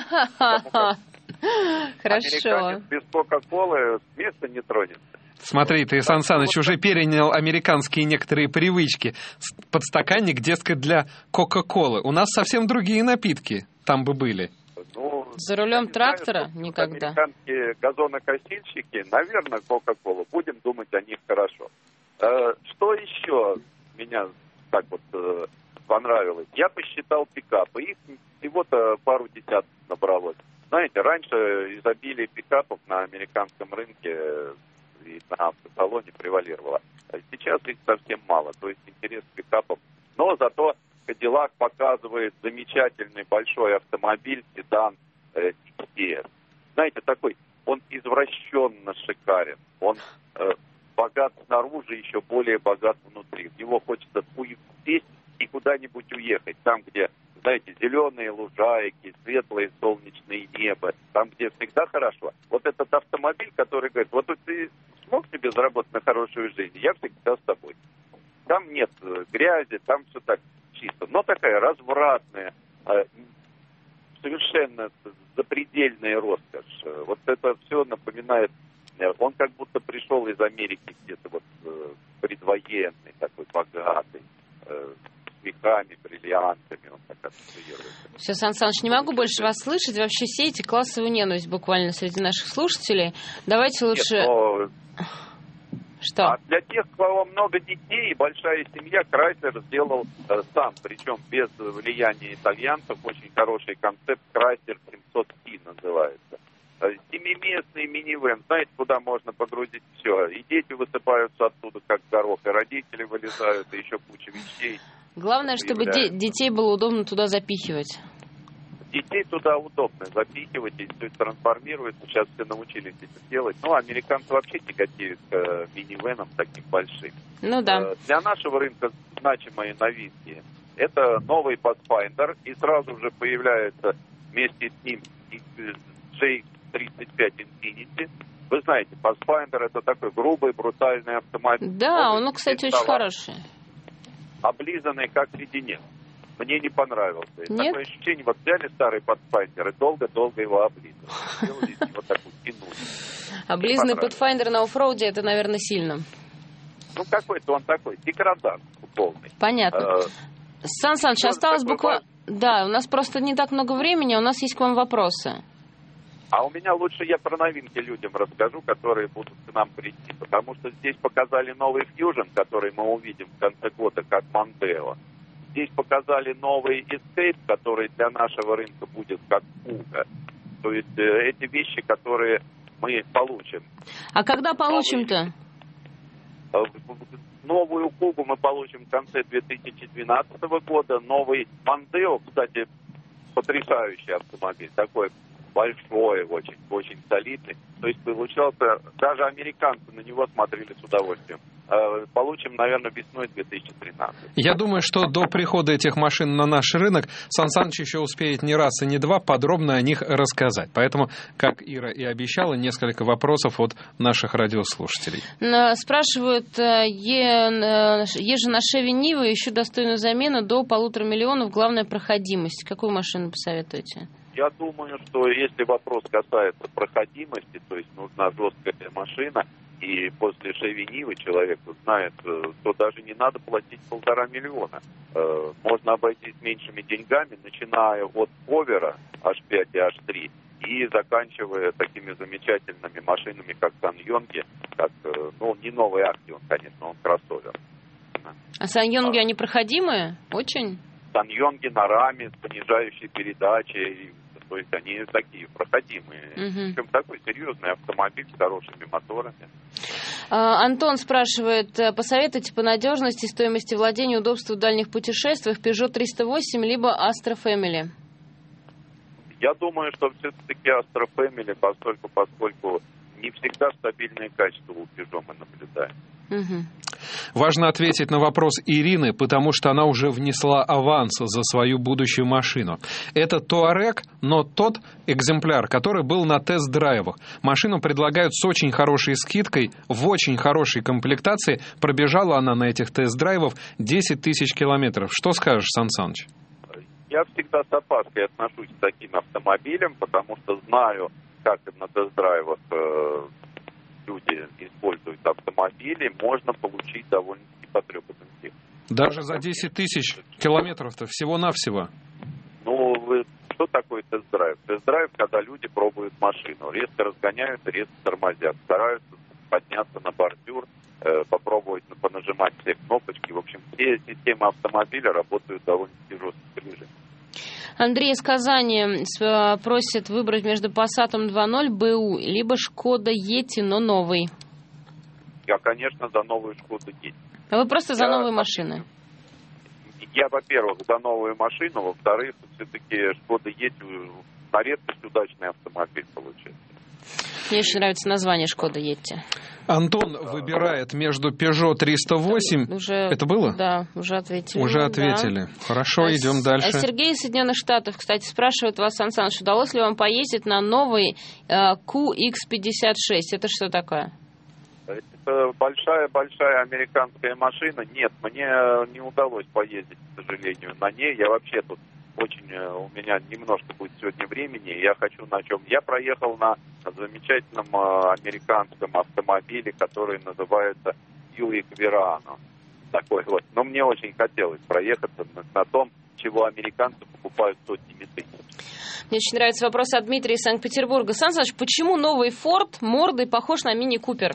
S2: Хорошо.
S8: Американец без Кока-Колы с места не тронется.
S1: Смотри, ты, Сан Саныч, уже перенял американские некоторые привычки. Подстаканник, дескать, для Кока-Колы. У нас совсем другие напитки там бы были.
S8: Ну,
S2: за рулем трактора?
S8: Знаю,
S2: никогда.
S8: Американские газонокосильщики, наверное, Кока-Колу. Будем думать о них хорошо. Э, что еще меня так вот э, понравилось? Я посчитал пикапы. Их всего-то пару десятков набралось. Знаете, раньше изобилие пикапов на американском рынке и на автосалоне превалировало. Сейчас их совсем мало, то есть интерес к пикапам. Но зато Cadillac показывает замечательный большой автомобиль, седан э, икс ти эс. Знаете, такой, он извращенно шикарен. Он э, богат снаружи, еще более богат внутри. В него хочется сесть и куда-нибудь уехать. Там, где, знаете, зеленые лужайки, светлое солнечное небо, там, где всегда хорошо. Вот этот автомобиль, который говорит, вот ты смог себе заработать на хорошую жизнь, я всегда с тобой. Там нет грязи, там все так чисто. Но такая развратная, совершенно запредельная роскошь. Вот это все напоминает, он как будто пришел из Америки где-то вот предвоенный, такой богатый, с веками, бриллиантами, он так ассоциируется.
S2: Все, Сан Саныч, не могу больше вас слышать. Вообще сеете классовую ненависть буквально среди наших слушателей. Давайте лучше...
S8: Нет, но...
S2: Что?
S8: А для тех, у кого много детей и большая семья, Крайслер сделал э, сам, причем без влияния итальянцев, очень хороший концепт, Крайслер семьсот ти называется. Э, семиместный минивэн, знаете, куда можно погрузить все. И дети высыпаются оттуда, как горох, и родители вылезают, и еще куча вещей.
S2: Главное, чтобы де- детей было удобно туда запихивать.
S8: Детей туда удобно запихивать, и все трансформируется. Сейчас все научились это делать. Ну, американцы вообще тяготеют к э, минивенам таким большим.
S2: Ну да.
S8: Э, для нашего рынка значимые новинки. Это новый Pathfinder, и сразу же появляется вместе с ним джей тридцать пять Infiniti. Вы знаете, Pathfinder это такой грубый, брутальный автомобиль.
S2: Да, он, кстати, очень хороший.
S8: Облизанный, как леденец. Мне не понравился.
S2: Нет?
S8: Такое ощущение, вот взяли старый Pathfinder и долго-долго его облизывали. Сделали из него такую тянули.
S2: Облизанный Pathfinder на оффроуде, это, наверное, сильно.
S8: Ну, какой-то он такой, деградант полный.
S2: Понятно. Сан Саныч, осталось буквально... Да, у нас просто не так много времени, у нас есть к вам вопросы.
S8: А у меня лучше я про новинки людям расскажу, которые будут к нам прийти. Потому что здесь показали новый Fusion, который мы увидим в конце года, как Mondeo. Здесь показали новый Escape, который для нашего рынка будет как Kuga. То есть э, эти вещи, которые мы получим.
S2: А когда получим-то?
S8: Новую Kuga мы получим в конце две тысячи двенадцатого года. Новый Mondeo, кстати, потрясающий автомобиль. Такой большой, очень, очень солидный. То есть получался, даже американцы на него смотрели с удовольствием. Получим, наверное, весной две тысячи тринадцатого.
S1: Я думаю, что до прихода этих машин на наш рынок Сан Саныч еще успеет не раз и не два подробно о них рассказать. Поэтому, как Ира и обещала, несколько вопросов от наших радиослушателей.
S2: Спрашивают, еже на Chevy Niva, ищу достойную замену до полутора миллионов, главная проходимость. Какую машину посоветуете?
S8: Я думаю, что если вопрос касается проходимости, то есть нужна жесткая машина, и после Chevy Niva человек знает, то даже не надо платить полтора миллиона. Можно обойтись меньшими деньгами, начиная от Повера эйч пять и эйч три и заканчивая такими замечательными машинами, как Саньонги, как, ну, не новый Актион, конечно, он кроссовер.
S2: А Саньонги, они проходимые? Очень?
S8: Саньонги на раме с понижающей передачей, то есть они такие проходимые.
S2: Угу.
S8: Причем такой серьезный автомобиль с хорошими моторами.
S2: А, Антон спрашивает, посоветуйте по надежности, стоимости владения, удобству в дальних путешествиях Peugeot триста восемь либо Astra Family?
S8: Я думаю, что все-таки Astra Family, поскольку, поскольку не всегда стабильное качество у Peugeot мы наблюдаем.
S2: Угу.
S1: Важно ответить на вопрос Ирины, потому что она уже внесла аванс за свою будущую машину. Это Touareg, но тот экземпляр, который был на тест-драйвах. Машину предлагают с очень хорошей скидкой, в очень хорошей комплектации. Пробежала она на этих тест-драйвах десять тысяч километров. Что скажешь, Сан Саныч?
S8: Я всегда с опаской отношусь к таким автомобилям, потому что знаю, как на тест-драйвах э, люди используют автомобили, можно получить довольно-таки потрепанную технику.
S1: Даже за десять тысяч километров-то всего-навсего?
S8: Ну, вы, что такое тест-драйв? Тест-драйв, когда люди пробуют машину, резко разгоняются, резко тормозят, стараются подняться на бордюр, э, попробовать понажимать все кнопочки. В общем, все системы автомобиля работают довольно-таки жестком режиме.
S2: Андрей из Казани просит выбрать между Passat два ноль БУ либо Шкода Yeti, но новый.
S8: Я, конечно, за новую Шкоду Yeti.
S2: А вы просто за
S8: я,
S2: новые машины?
S8: Я, во-первых, за новую машину, во-вторых, все-таки Шкода Yeti на редкость удачный автомобиль получился.
S2: Мне очень нравится название Шкода Yeti.
S1: Антон выбирает между Peugeot триста восемь.
S2: Уже,
S1: это было?
S2: Да, уже ответили.
S1: Уже ответили. Да. Хорошо, а идем дальше.
S2: А Сергей из Соединенных Штатов, кстати, спрашивает вас, Сан Саныч, удалось ли вам поездить на новый э, кью икс пятьдесят шесть? Это что такое?
S8: Это большая-большая американская машина. Нет, мне не удалось поездить, к сожалению, на ней. Я вообще тут очень, у меня немножко будет сегодня времени, я хочу на чем. Я проехал на замечательном э, американском автомобиле, который называется Buick Verano. Такой вот. Но мне очень хотелось проехаться на, на том, чего американцы покупают сотнями тысяч.
S2: Мне очень нравится вопрос от Дмитрия из Санкт-Петербурга. Сан Саныч, почему новый Ford мордой похож на мини-купер?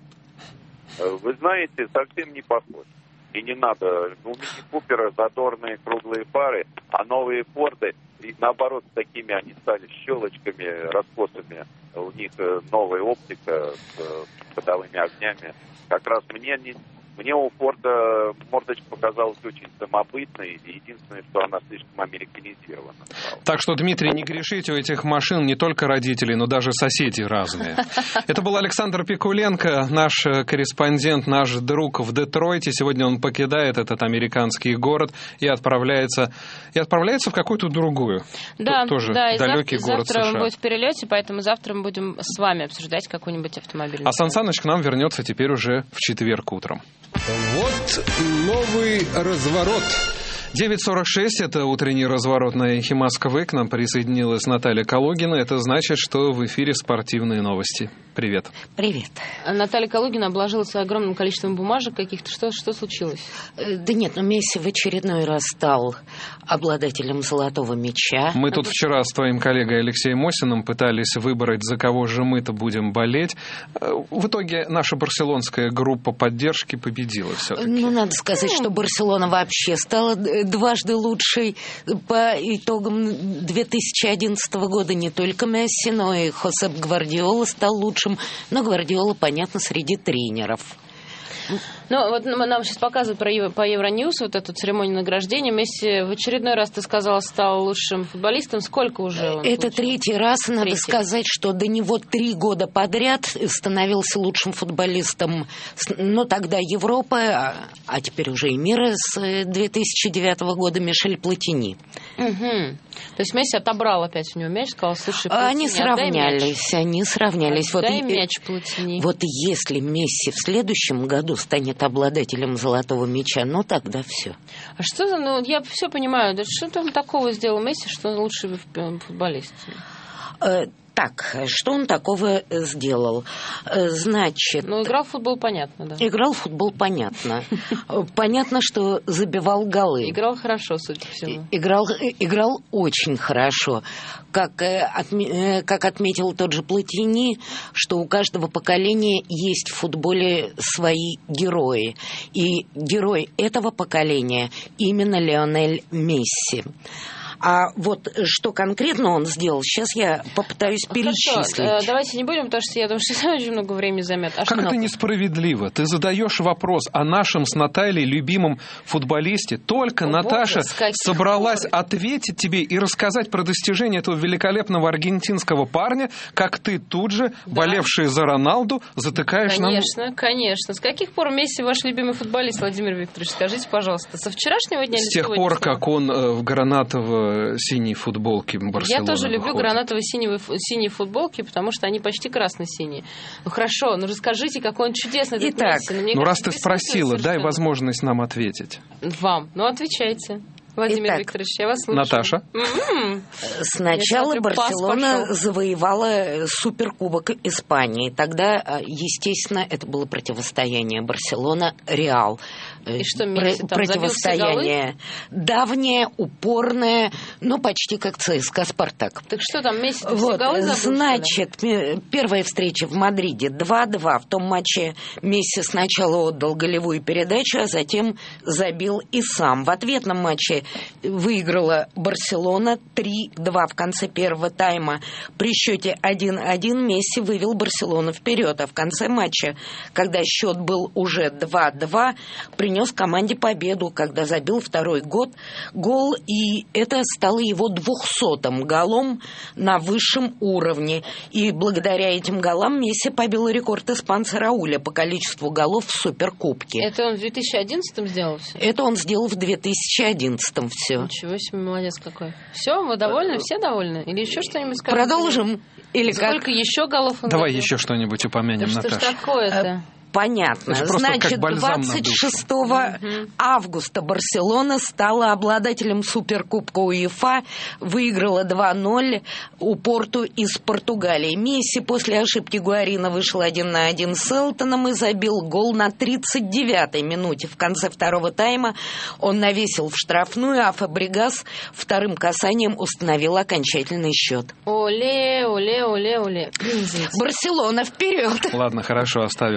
S8: Вы знаете, совсем не похож. И не надо. У мини-купера задорные круглые фары, а новые Форды, и наоборот, такими они стали щелочками, раскосами. У них новая оптика с ходовыми огнями. Как раз мне не, Мне у Форда мордочка показалась очень самобытной, и единственное, что она слишком американизирована стала.
S1: Так что, Дмитрий, не грешите, у этих машин не только родители, но даже соседи разные. Это был Александр Пикуленко, наш корреспондент, наш друг в Детройте. Сегодня он покидает этот американский город и отправляется, и отправляется в какую-то другую,
S2: да,
S1: тоже
S2: да,
S1: далекий
S2: завтра,
S1: город
S2: завтра
S1: США.
S2: Он будет в перелете, поэтому завтра мы будем с вами обсуждать какой-нибудь автомобиль.
S1: А Сан Саныч к нам вернется теперь уже в четверг утром.
S3: Вот новый разворот.
S1: девять сорок шесть, это утренний разворот на эхе Москвы. К нам присоединилась Наталья Калугина. Это значит, что в эфире спортивные новости. Привет.
S9: Привет.
S2: Наталья Калугина обложилась огромным количеством бумажек каких-то. Что, что случилось?
S9: Да нет, но Месси в очередной раз стал обладателем золотого мяча.
S1: Мы тут вчера с твоим коллегой Алексеем Мосиным пытались выбрать, за кого же мы-то будем болеть. В итоге наша барселонская группа поддержки победила все-таки.
S9: Ну, надо сказать, что Барселона вообще стала дважды лучшей по итогам две тысячи одиннадцатого года. Не только Месси, но и Хосеп Гвардиола стал лучшим. Но Гвардиола, понятно, среди тренеров.
S2: Ну, вот нам сейчас показывают про, по Евроньюз вот эту церемонию награждения. Месси в очередной раз, ты сказала, стал лучшим футболистом. Сколько уже он
S9: Это
S2: получил?
S9: третий раз. Надо
S2: Третий. сказать,
S9: что до него три года подряд становился лучшим футболистом. Ну, тогда Европы, а, а теперь уже и мира с две тысячи девятого года Мишель Платини.
S2: Угу. То есть Месси отобрал опять у него мяч, сказал, слушай, Платини,
S9: Они сравнялись, они сравнялись.
S2: Отдай
S9: вот,
S2: мяч Платини.
S9: Вот если Месси в следующем году станет обладателем золотого мяча, ну тогда все.
S2: А что за... Ну, я все понимаю. Да что там такого сделал Месси, что он лучший футболист?
S9: Э, так, что он такого сделал? Э, значит...
S2: Ну, играл в футбол, понятно, да.
S9: Играл в футбол, понятно. Понятно, что забивал голы.
S2: Играл хорошо, судя по всему.
S9: Играл, играл очень хорошо. Как, отме, как отметил тот же Платини, что у каждого поколения есть в футболе свои герои. И герой этого поколения именно Лионель Месси. А вот что конкретно он сделал, сейчас я попытаюсь перечислить.
S2: Хорошо, давайте не будем, потому что я думаю, что очень много времени займет. А
S1: как это несправедливо? Ты задаешь вопрос о нашем с Натальей любимом футболисте. Только
S2: О,
S1: Наташа
S2: Боже,
S1: собралась
S2: пор...
S1: ответить тебе и рассказать про достижения этого великолепного аргентинского парня, как ты тут же, да. болевший за Роналду, затыкаешь
S2: конечно,
S1: нам...
S2: Конечно, конечно. С каких пор Месси ваш любимый футболист, Владимир Викторович? Скажите, пожалуйста, со вчерашнего дня
S1: с
S2: или
S1: тех пор, как он э, в гранатово синей футболке Барселоны.
S2: Я тоже люблю
S1: выходит.
S2: гранатово-синие футболки, потому что они почти красно-синие. Ну хорошо, ну расскажите, какой он чудесный.
S9: Итак,
S2: ну,
S1: ну раз ты спросила, дай возможность нам ответить.
S2: Вам. Ну отвечайте. Владимир
S9: Итак,
S2: Викторович, я вас слушаю.
S1: Наташа?
S2: М-м-м.
S9: Сначала
S2: смотрю,
S9: Барселона завоевала Суперкубок Испании. Тогда, естественно, это было противостояние Барселона-Реал.
S2: И что, Месси там
S9: противостояние давнее, упорное, но почти как ЦСКА «Спартак».
S2: Так что там, Месси там
S9: вот,
S2: все голы забыл,
S9: значит, первая встреча в Мадриде два-два. В том матче Месси сначала отдал голевую передачу, а затем забил и сам. В ответном матче выиграла Барселона три-два в конце первого тайма. При счете один-один Месси вывел Барселону вперед, а в конце матча, когда счет был уже два-два, принес команде победу, когда забил второй год, гол, и это стало его двухсотым голом на высшем уровне. И благодаря этим голам Месси побил рекорд испанца Рауля по количеству голов в Суперкубке.
S2: Это он в две тысячи одиннадцатом сделал все?
S9: Это он сделал в две тысячи одиннадцатом все.
S2: Ничего себе, молодец какой. Все, вы довольны? Все довольны? Или еще что-нибудь скажете?
S9: Продолжим? Или
S2: Сколько
S9: как?
S2: еще голов он
S1: Давай
S2: забил?
S1: еще что-нибудь упомянем,
S2: да
S1: Наташа.
S2: Что ж такое-то?
S9: Понятно. Значит, двадцать шестого августа Барселона стала обладателем Суперкубка УЕФА, выиграла два-ноль у Порту из Португалии. Месси после ошибки Гуарина вышел один на один с Элтоном и забил гол на тридцать девятой минуте. В конце второго тайма он навесил в штрафную, а Фабрегас вторым касанием установил окончательный счет.
S2: Оле, оле, оле, оле.
S9: Барселона вперед!
S1: Ладно, хорошо, оставим исторический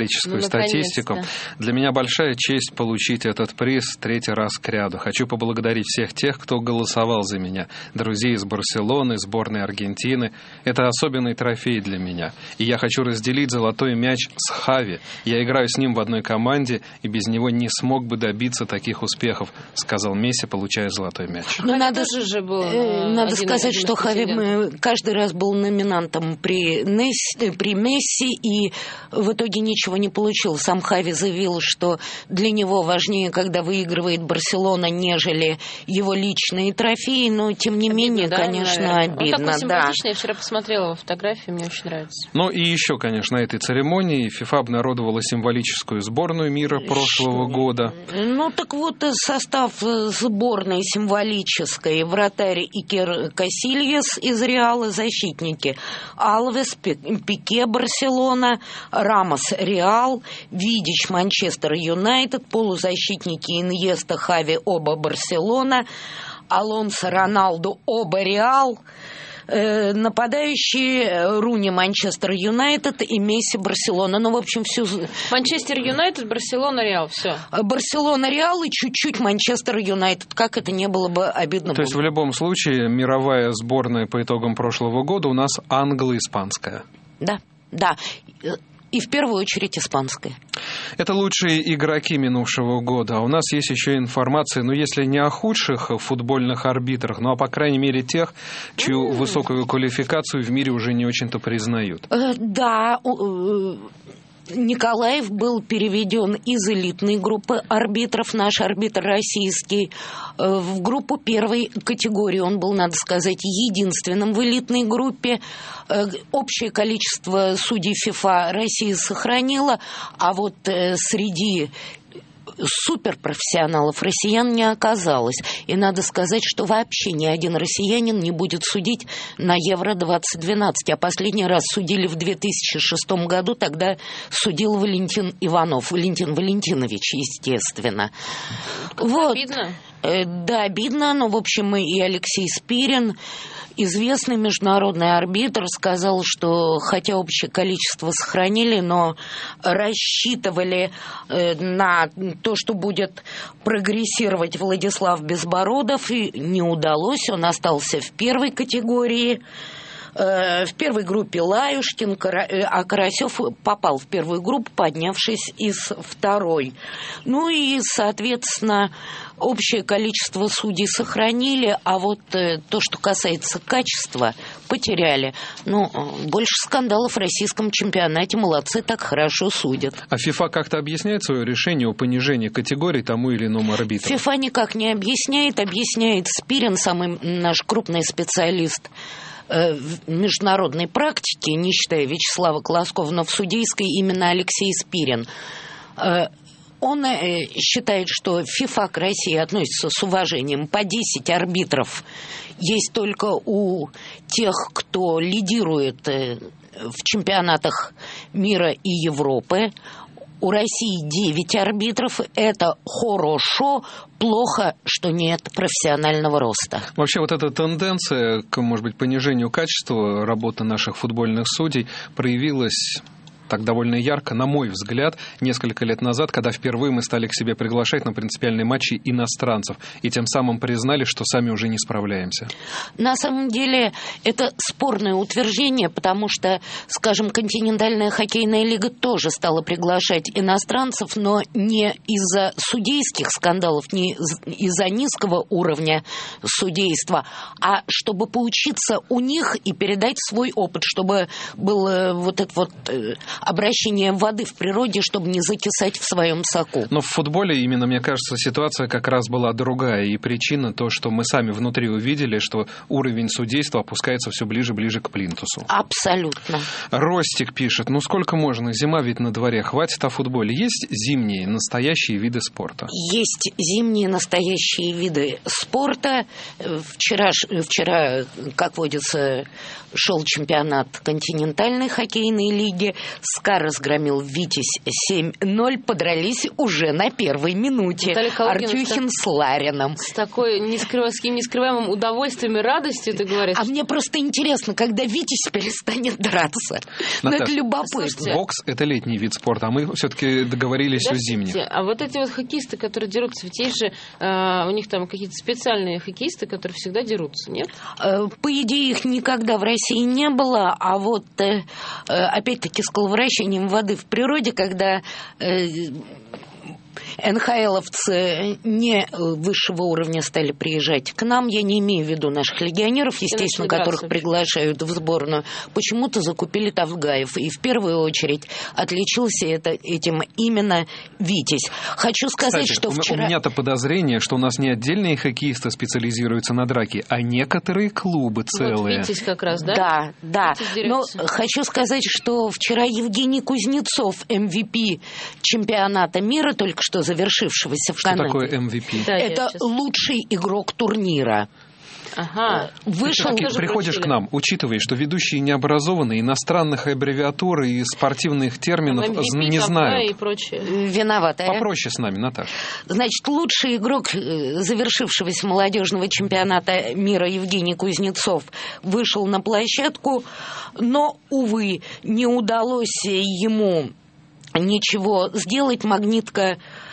S1: металлическую ну, статистику. Для меня большая честь получить этот приз третий раз к ряду. Хочу поблагодарить всех тех, кто голосовал за меня. Друзей из Барселоны, сборной Аргентины. Это особенный трофей для меня. И я хочу разделить золотой мяч с Хави. Я играю с ним в одной команде, и без него не смог бы добиться таких успехов, сказал Месси, получая золотой мяч.
S9: Ну, надо же был, э, надо сказать, что Хави каждый раз был номинантом при, Несси, при Месси, и в итоге ничего не получил. Сам Хави заявил, что для него важнее, когда выигрывает Барселона, нежели его личные трофеи, но тем не обидно, менее, да, конечно, наверное. обидно. Он
S2: такой симпатичный, да. Я вчера посмотрела его фотографии, мне очень нравится.
S1: Ну и еще, конечно, на этой церемонии ФИФА обнародовала символическую сборную мира прошлого что? года.
S9: Ну так вот, состав сборной символической: вратарь Икер Касильес из Реала, защитники Алвес, Пике Барселона, Рамос Реал, Видич Манчестер Юнайтед, полузащитники Иньеста Хави оба Барселона, Алонсо Роналду оба Реал, э, нападающие Руни Манчестер Юнайтед и Месси Барселона. Ну, в общем, всю...
S2: Манчестер Юнайтед, Барселона, Реал, все.
S9: Барселона, Реал и чуть-чуть Манчестер Юнайтед. Как это не было бы обидно.
S1: То
S9: было.
S1: есть в любом случае мировая сборная по итогам прошлого года у нас англо-испанская.
S9: Да, да. И в первую очередь испанская.
S1: Это лучшие игроки минувшего года. А у нас есть еще информация, ну, если не о худших футбольных арбитрах, но, по крайней мере, тех, чью высокую квалификацию в мире уже не очень-то признают.
S9: Э, да, Николаев был переведен из элитной группы арбитров, наш арбитр российский, в группу первой категории. Он был, надо сказать, единственным в элитной группе. Общее количество судей ФИФА Россия сохранила, а вот среди суперпрофессионалов россиян не оказалось. И надо сказать, что вообще ни один россиянин не будет судить на Евро двадцать двенадцать. А последний раз судили в две тысячи шестом году, тогда судил Валентин Иванов. Валентин Валентинович, естественно. Вот.
S2: Обидно.
S9: Да, обидно, но, в общем, и Алексей Спирин, известный международный арбитр, сказал, что хотя общее количество сохранили, но рассчитывали на то, что будет прогрессировать Владислав Безбородов, и не удалось, он остался в первой категории. В первой группе Лаюшкин, а Карасев попал в первую группу, поднявшись из второй. Ну и, соответственно, общее количество судей сохранили, а вот то, что касается качества, потеряли. Ну, больше скандалов в российском чемпионате. Молодцы, так хорошо судят.
S1: А ФИФА как-то объясняет свое решение о понижении категорий тому или иному арбитру?
S9: ФИФА никак не объясняет. Объясняет Спирин, самый наш крупный специалист в международной практике, не считая Вячеслава Колоскова, но в судейской именно Алексей Спирин. Он считает, что ФИФА к России относится с уважением. По десять арбитров есть только у тех, кто лидирует в чемпионатах мира и Европы. У России девять арбитров. Это хорошо, плохо, что нет профессионального роста.
S1: Вообще вот эта тенденция к, может быть, понижению качества работы наших футбольных судей проявилась так довольно ярко, на мой взгляд, несколько лет назад, когда впервые мы стали к себе приглашать на принципиальные матчи иностранцев, и тем самым признали, что сами уже не справляемся.
S9: На самом деле это спорное утверждение, потому что, скажем, континентальная хоккейная лига тоже стала приглашать иностранцев, но не из-за судейских скандалов, не из-за низкого уровня судейства, а чтобы поучиться у них и передать свой опыт, чтобы было вот это вот обращение воды в природе, чтобы не закисать в своем соку.
S1: Но в футболе именно, мне кажется, ситуация как раз была другая. И причина то, что мы сами внутри увидели, что уровень судейства опускается все ближе-ближе к плинтусу.
S9: Абсолютно.
S1: Ростик пишет, ну сколько можно, зима ведь на дворе, хватит о футболе. Есть зимние настоящие виды спорта?
S9: Есть зимние настоящие виды спорта. Вчера, вчера как водится, шел чемпионат континентальной хоккейной лиги. СКА разгромил «Витязь» семь ноль, подрались уже на первой минуте. Артюхин с Ларином.
S2: С такой нескрыв... с нескрываемым удовольствием и радостью ты говоришь.
S9: А мне просто интересно, когда «Витязь» перестанет драться. Ну, это любопытно.
S1: Бокс — это летний вид спорта, а мы все-таки договорились о зимних.
S2: А вот эти вот хоккеисты, которые дерутся, ведь есть же э, у них там какие-то специальные хоккеисты, которые всегда дерутся, нет?
S9: По идее, их никогда в России не было, а вот э, опять-таки с коловращением воды в природе, когда э, эн ха эловцы не высшего уровня стали приезжать к нам, я не имею в виду наших легионеров, естественно, которых приглашают в сборную, почему-то закупили Тавгаев. И в первую очередь отличился это, этим именно «Витязь». Хочу сказать,
S1: Кстати,
S9: что
S1: у,
S9: вчера...
S1: у меня-то подозрение, что у нас не отдельные хоккеисты специализируются на драке, а некоторые клубы целые.
S2: Вот «Витязь» как раз, да?
S9: Да, да. Но хочу сказать, что вчера Евгений Кузнецов, эм ви пи чемпионата мира, только что завершившегося в
S1: что
S9: Канаде.
S1: Что такое эм ви пи?
S9: Да, это сейчас... лучший игрок турнира.
S2: Ага.
S9: Вышел...
S1: Ты приходишь к нам, учитывая, что ведущие необразованные, иностранных аббревиатур и спортивных терминов эм ви пи, не знают.
S2: И прочее.
S9: Виновата.
S1: Попроще с нами, Наташа.
S9: Значит, лучший игрок завершившегося молодежного чемпионата мира Евгений Кузнецов вышел на площадку, но, увы, не удалось ему ничего сделать. Магнитка...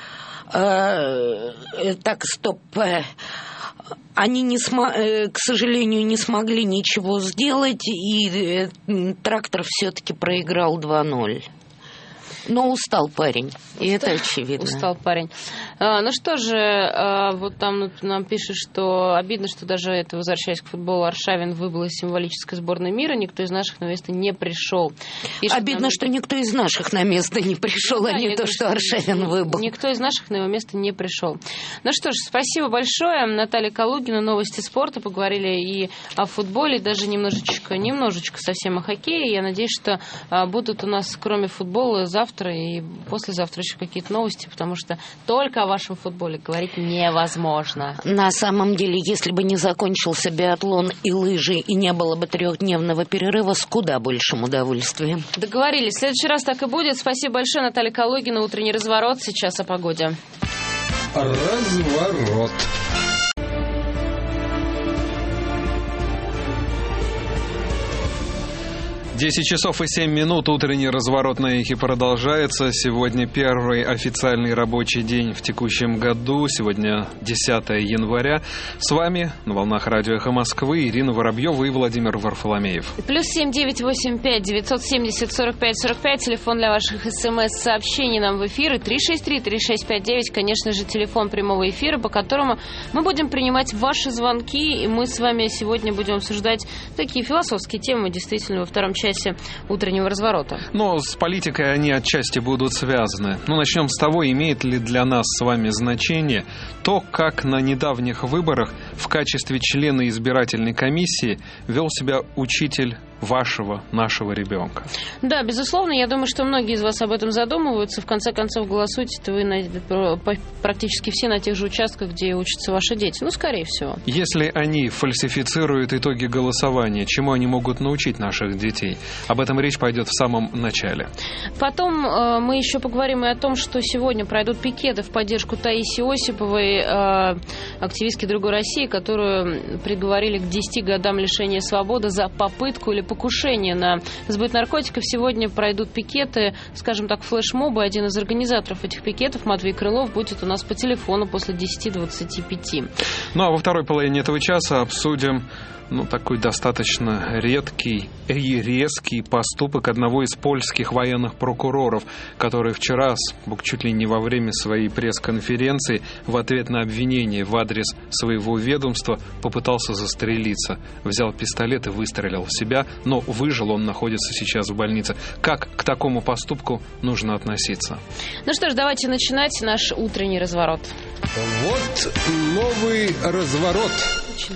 S9: Э, так, стоп... Э, Они, не смо... к сожалению, не смогли ничего сделать, и трактор все-таки проиграл два ноль. Но устал парень, и это очевидно.
S2: Устал парень. А, ну что же, а, вот там нам пишут, что обидно, что даже это, возвращаясь к футболу, Аршавин выбыл из символической сборной мира, никто из наших на место не пришел.
S9: Пишет обидно, нам... что никто из наших на место не пришел, да, а не то, что Аршавин выбыл.
S2: Никто из наших на его место не пришел. Ну что ж, спасибо большое. Наталья Калугина, новости спорта. Поговорили и о футболе, даже немножечко, немножечко совсем о хоккее. Я надеюсь, что а, будут у нас, кроме футбола, завтра и послезавтра еще какие-то новости, потому что только о вашем футболе говорить невозможно.
S9: На самом деле, если бы не закончился биатлон и лыжи, и не было бы трехдневного перерыва, с куда большим удовольствием.
S2: Договорились. В следующий раз так и будет. Спасибо большое, Наталья Калугина. Утренний разворот. Сейчас о погоде.
S3: Разворот.
S1: десять часов и семь минут. Утренний разворот на эхе продолжается. Сегодня первый официальный рабочий день в текущем году. Сегодня десятое января. С вами на волнах радио «Эхо Москвы» Ирина Воробьева и Владимир Варфоломеев.
S2: Плюс семь девять восемь пять девятьсот семьдесят сорок пять сорок пять. Телефон для ваших смс-сообщений нам в эфир. И три шесть три три шесть пять девять. Конечно же, телефон прямого эфира, по которому мы будем принимать ваши звонки. И мы с вами сегодня будем обсуждать такие философские темы, действительно, во втором часе утреннего разворота.
S1: Но с политикой они отчасти будут связаны. Ну, начнем с того, имеет ли для нас с вами значение то, как на недавних выборах в качестве члена избирательной комиссии вел себя учитель вашего, нашего ребенка.
S2: Да, безусловно, я думаю, что многие из вас об этом задумываются. В конце концов, голосуете-то вы на, практически все на тех же участках, где учатся ваши дети. Ну, скорее всего.
S1: Если они фальсифицируют итоги голосования, чему они могут научить наших детей? Об этом речь пойдет в самом начале.
S2: Потом э, мы еще поговорим и о том, что сегодня пройдут пикеты в поддержку Таисии Осиповой, э, активистки «Другой России», которую приговорили к десяти годам лишения свободы за попытку или покушение на сбыт наркотиков. Сегодня пройдут пикеты, скажем так, флешмобы. Один из организаторов этих пикетов, Матвей Крылов, будет у нас по телефону после десяти двадцати пяти.
S1: Ну а во второй половине этого часа обсудим ну, такой достаточно редкий и резкий поступок одного из польских военных прокуроров, который вчера, чуть ли не во время своей пресс-конференции, в ответ на обвинение в адрес своего ведомства попытался застрелиться. Взял пистолет и выстрелил в себя, но выжил, он находится сейчас в больнице. Как к такому поступку нужно относиться?
S2: Ну что ж, давайте начинать наш утренний разворот.
S3: Вот новый разворот.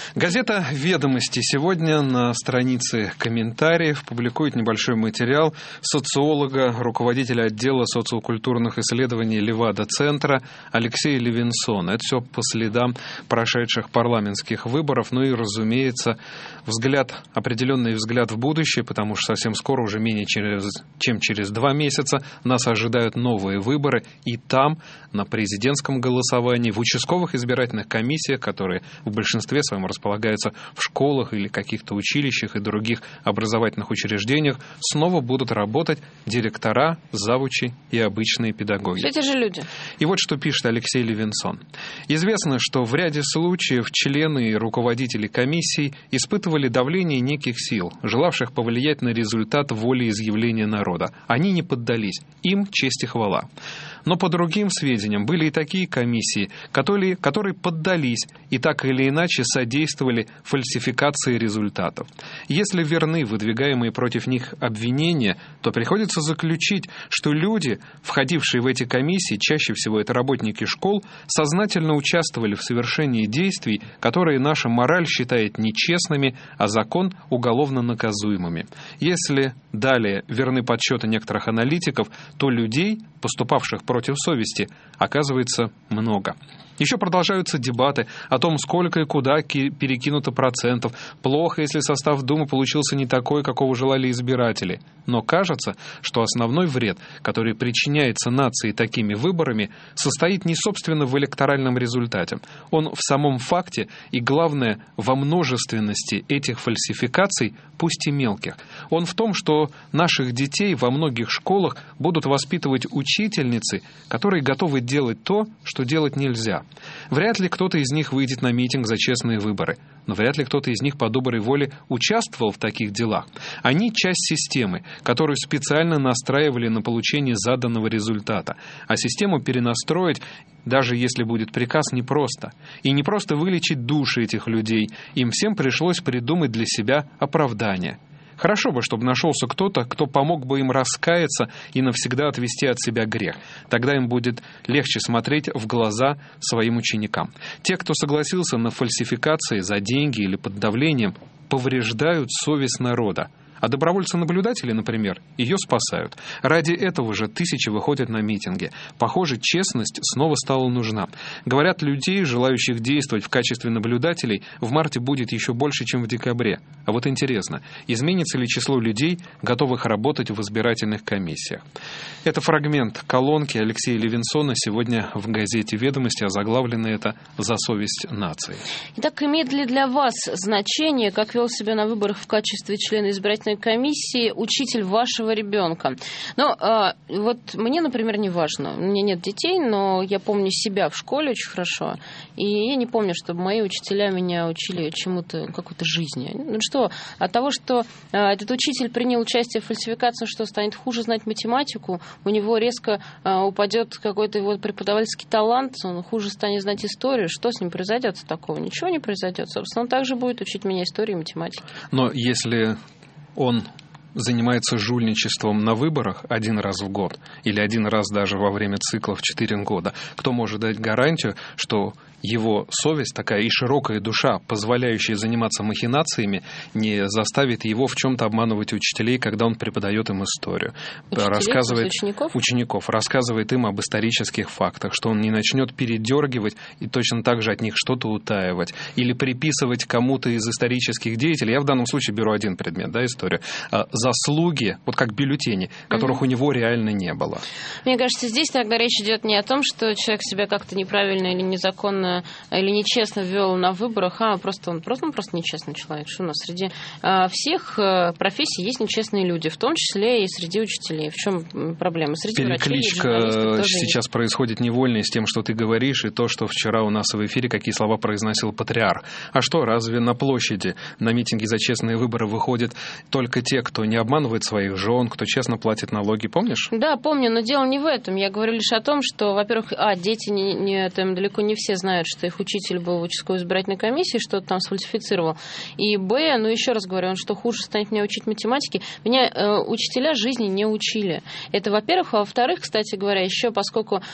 S1: Газета «Ведомости» сегодня на странице комментариев публикует небольшой материал социолога, руководителя отдела социокультурных исследований Левада-центра Алексея Левинсона. Это все по следам прошедших парламентских выборов. Ну и, разумеется, взгляд, определенный взгляд в будущее, потому что совсем скоро, уже менее через, чем через два месяца, нас ожидают новые выборы. И там, на президентском голосовании, в участковых избирательных комиссиях, которые в большинстве своем располагаются в школах или каких-то училищах и других образовательных учреждениях, снова будут работать директора, завучи и обычные педагоги.
S2: Эти же люди.
S1: И вот что пишет Алексей Левинсон. Известно, что в ряде случаев члены и руководители комиссий испытывали давление неких сил, желавших повлиять на результат волеизъявления народа. Они не поддались. Им честь и хвала. Но по другим сведениям были и такие комиссии, которые, которые поддались и так или иначе содействовали фальсификации результатов. Если верны выдвигаемые против них обвинения, то приходится заключить, что люди, входившие в эти комиссии, чаще всего это работники школ, сознательно участвовали в совершении действий, которые наша мораль считает нечестными, а закон уголовно наказуемыми. Если далее верны подсчеты некоторых аналитиков, то людей, поступавших против совести, оказывается много. Еще продолжаются дебаты о том, сколько и куда перекинуто процентов. Плохо, если состав Думы получился не такой, какого желали избиратели. Но кажется, что основной вред, который причиняется нации такими выборами, состоит не собственно в электоральном результате. Он в самом факте и, главное, во множественности этих фальсификаций, пусть и мелких. Он в том, что наших детей во многих школах будут воспитывать учительницы, которые готовы делать то, что делать нельзя. Вряд ли кто-то из них выйдет на митинг за честные выборы, но вряд ли кто-то из них по доброй воле участвовал в таких делах. Они часть системы, которую специально настраивали на получение заданного результата. А систему перенастроить, даже если будет приказ, непросто. И не просто вылечить души этих людей, им всем пришлось придумать для себя оправдание. Хорошо бы, чтобы нашелся кто-то, кто помог бы им раскаяться и навсегда отвести от себя грех. Тогда им будет легче смотреть в глаза своим ученикам. Те, кто согласился на фальсификации за деньги или под давлением, повреждают совесть народа. А добровольцы-наблюдатели, например, ее спасают. Ради этого же тысячи выходят на митинги. Похоже, честность снова стала нужна. Говорят, людей, желающих действовать в качестве наблюдателей, в марте будет еще больше, чем в декабре. А вот интересно, изменится ли число людей, готовых работать в избирательных комиссиях? Это фрагмент колонки Алексея Левинсона сегодня в газете «Ведомости», озаглавлено это «За совесть нации».
S2: Итак, имеет ли для вас значение, как вел себя на выборах в качестве члена избирательной комиссии учитель вашего ребенка? Ну, э, вот мне, например, не важно. У меня нет детей, но я помню себя в школе очень хорошо. И я не помню, чтобы мои учителя меня учили чему-то, какой-то жизни. Ну что, от того, что э, этот учитель принял участие в фальсификации, что станет хуже знать математику, у него резко э, упадет какой-то его преподавательский талант, он хуже станет знать историю. Что с ним произойдет такого? Ничего не произойдет. Собственно, он также будет учить меня истории и математики.
S1: Но если он занимается жульничеством на выборах один раз в год или один раз даже во время цикла в четыре года, кто может дать гарантию, что его совесть, такая и широкая душа, позволяющая заниматься махинациями, не заставит его в чем-то обманывать учителей, когда он преподает им историю.
S2: Учителей,
S1: рассказывает,
S2: учеников?
S1: учеников, рассказывает им об исторических фактах, что он не начнет передергивать и точно так же от них что-то утаивать или приписывать кому-то из исторических деятелей. Я в данном случае беру один предмет, да, историю. Заслуги, вот как бюллетени, которых mm-hmm. у него реально не было.
S2: Мне кажется, здесь тогда речь идет не о том, что человек себя как-то неправильно или незаконно или нечестно ввел на выборах, а просто он просто, он просто нечестный человек. Что у нас среди а, всех а, профессий есть нечестные люди, в том числе и среди учителей. В чем проблема? Среди
S1: Перекличка сейчас есть. Происходит невольно с тем, что ты говоришь, и то, что вчера у нас в эфире, какие слова произносил патриарх. А что, разве на площади на митинги за честные выборы выходят только те, кто не обманывает своих жен, кто честно платит налоги, помнишь?
S2: Да, помню, но дело не в этом. Я говорю лишь о том, что, во-первых, а, дети не, не, там, далеко не все знают знают, что их учитель был в участковой избирательной комиссии, что-то там сфальсифицировал. И б, ну еще раз говорю, он что, хуже станет меня учить математике? Меня э, учителя жизни не учили. Это, во-первых. А во-вторых, кстати говоря, еще поскольку э,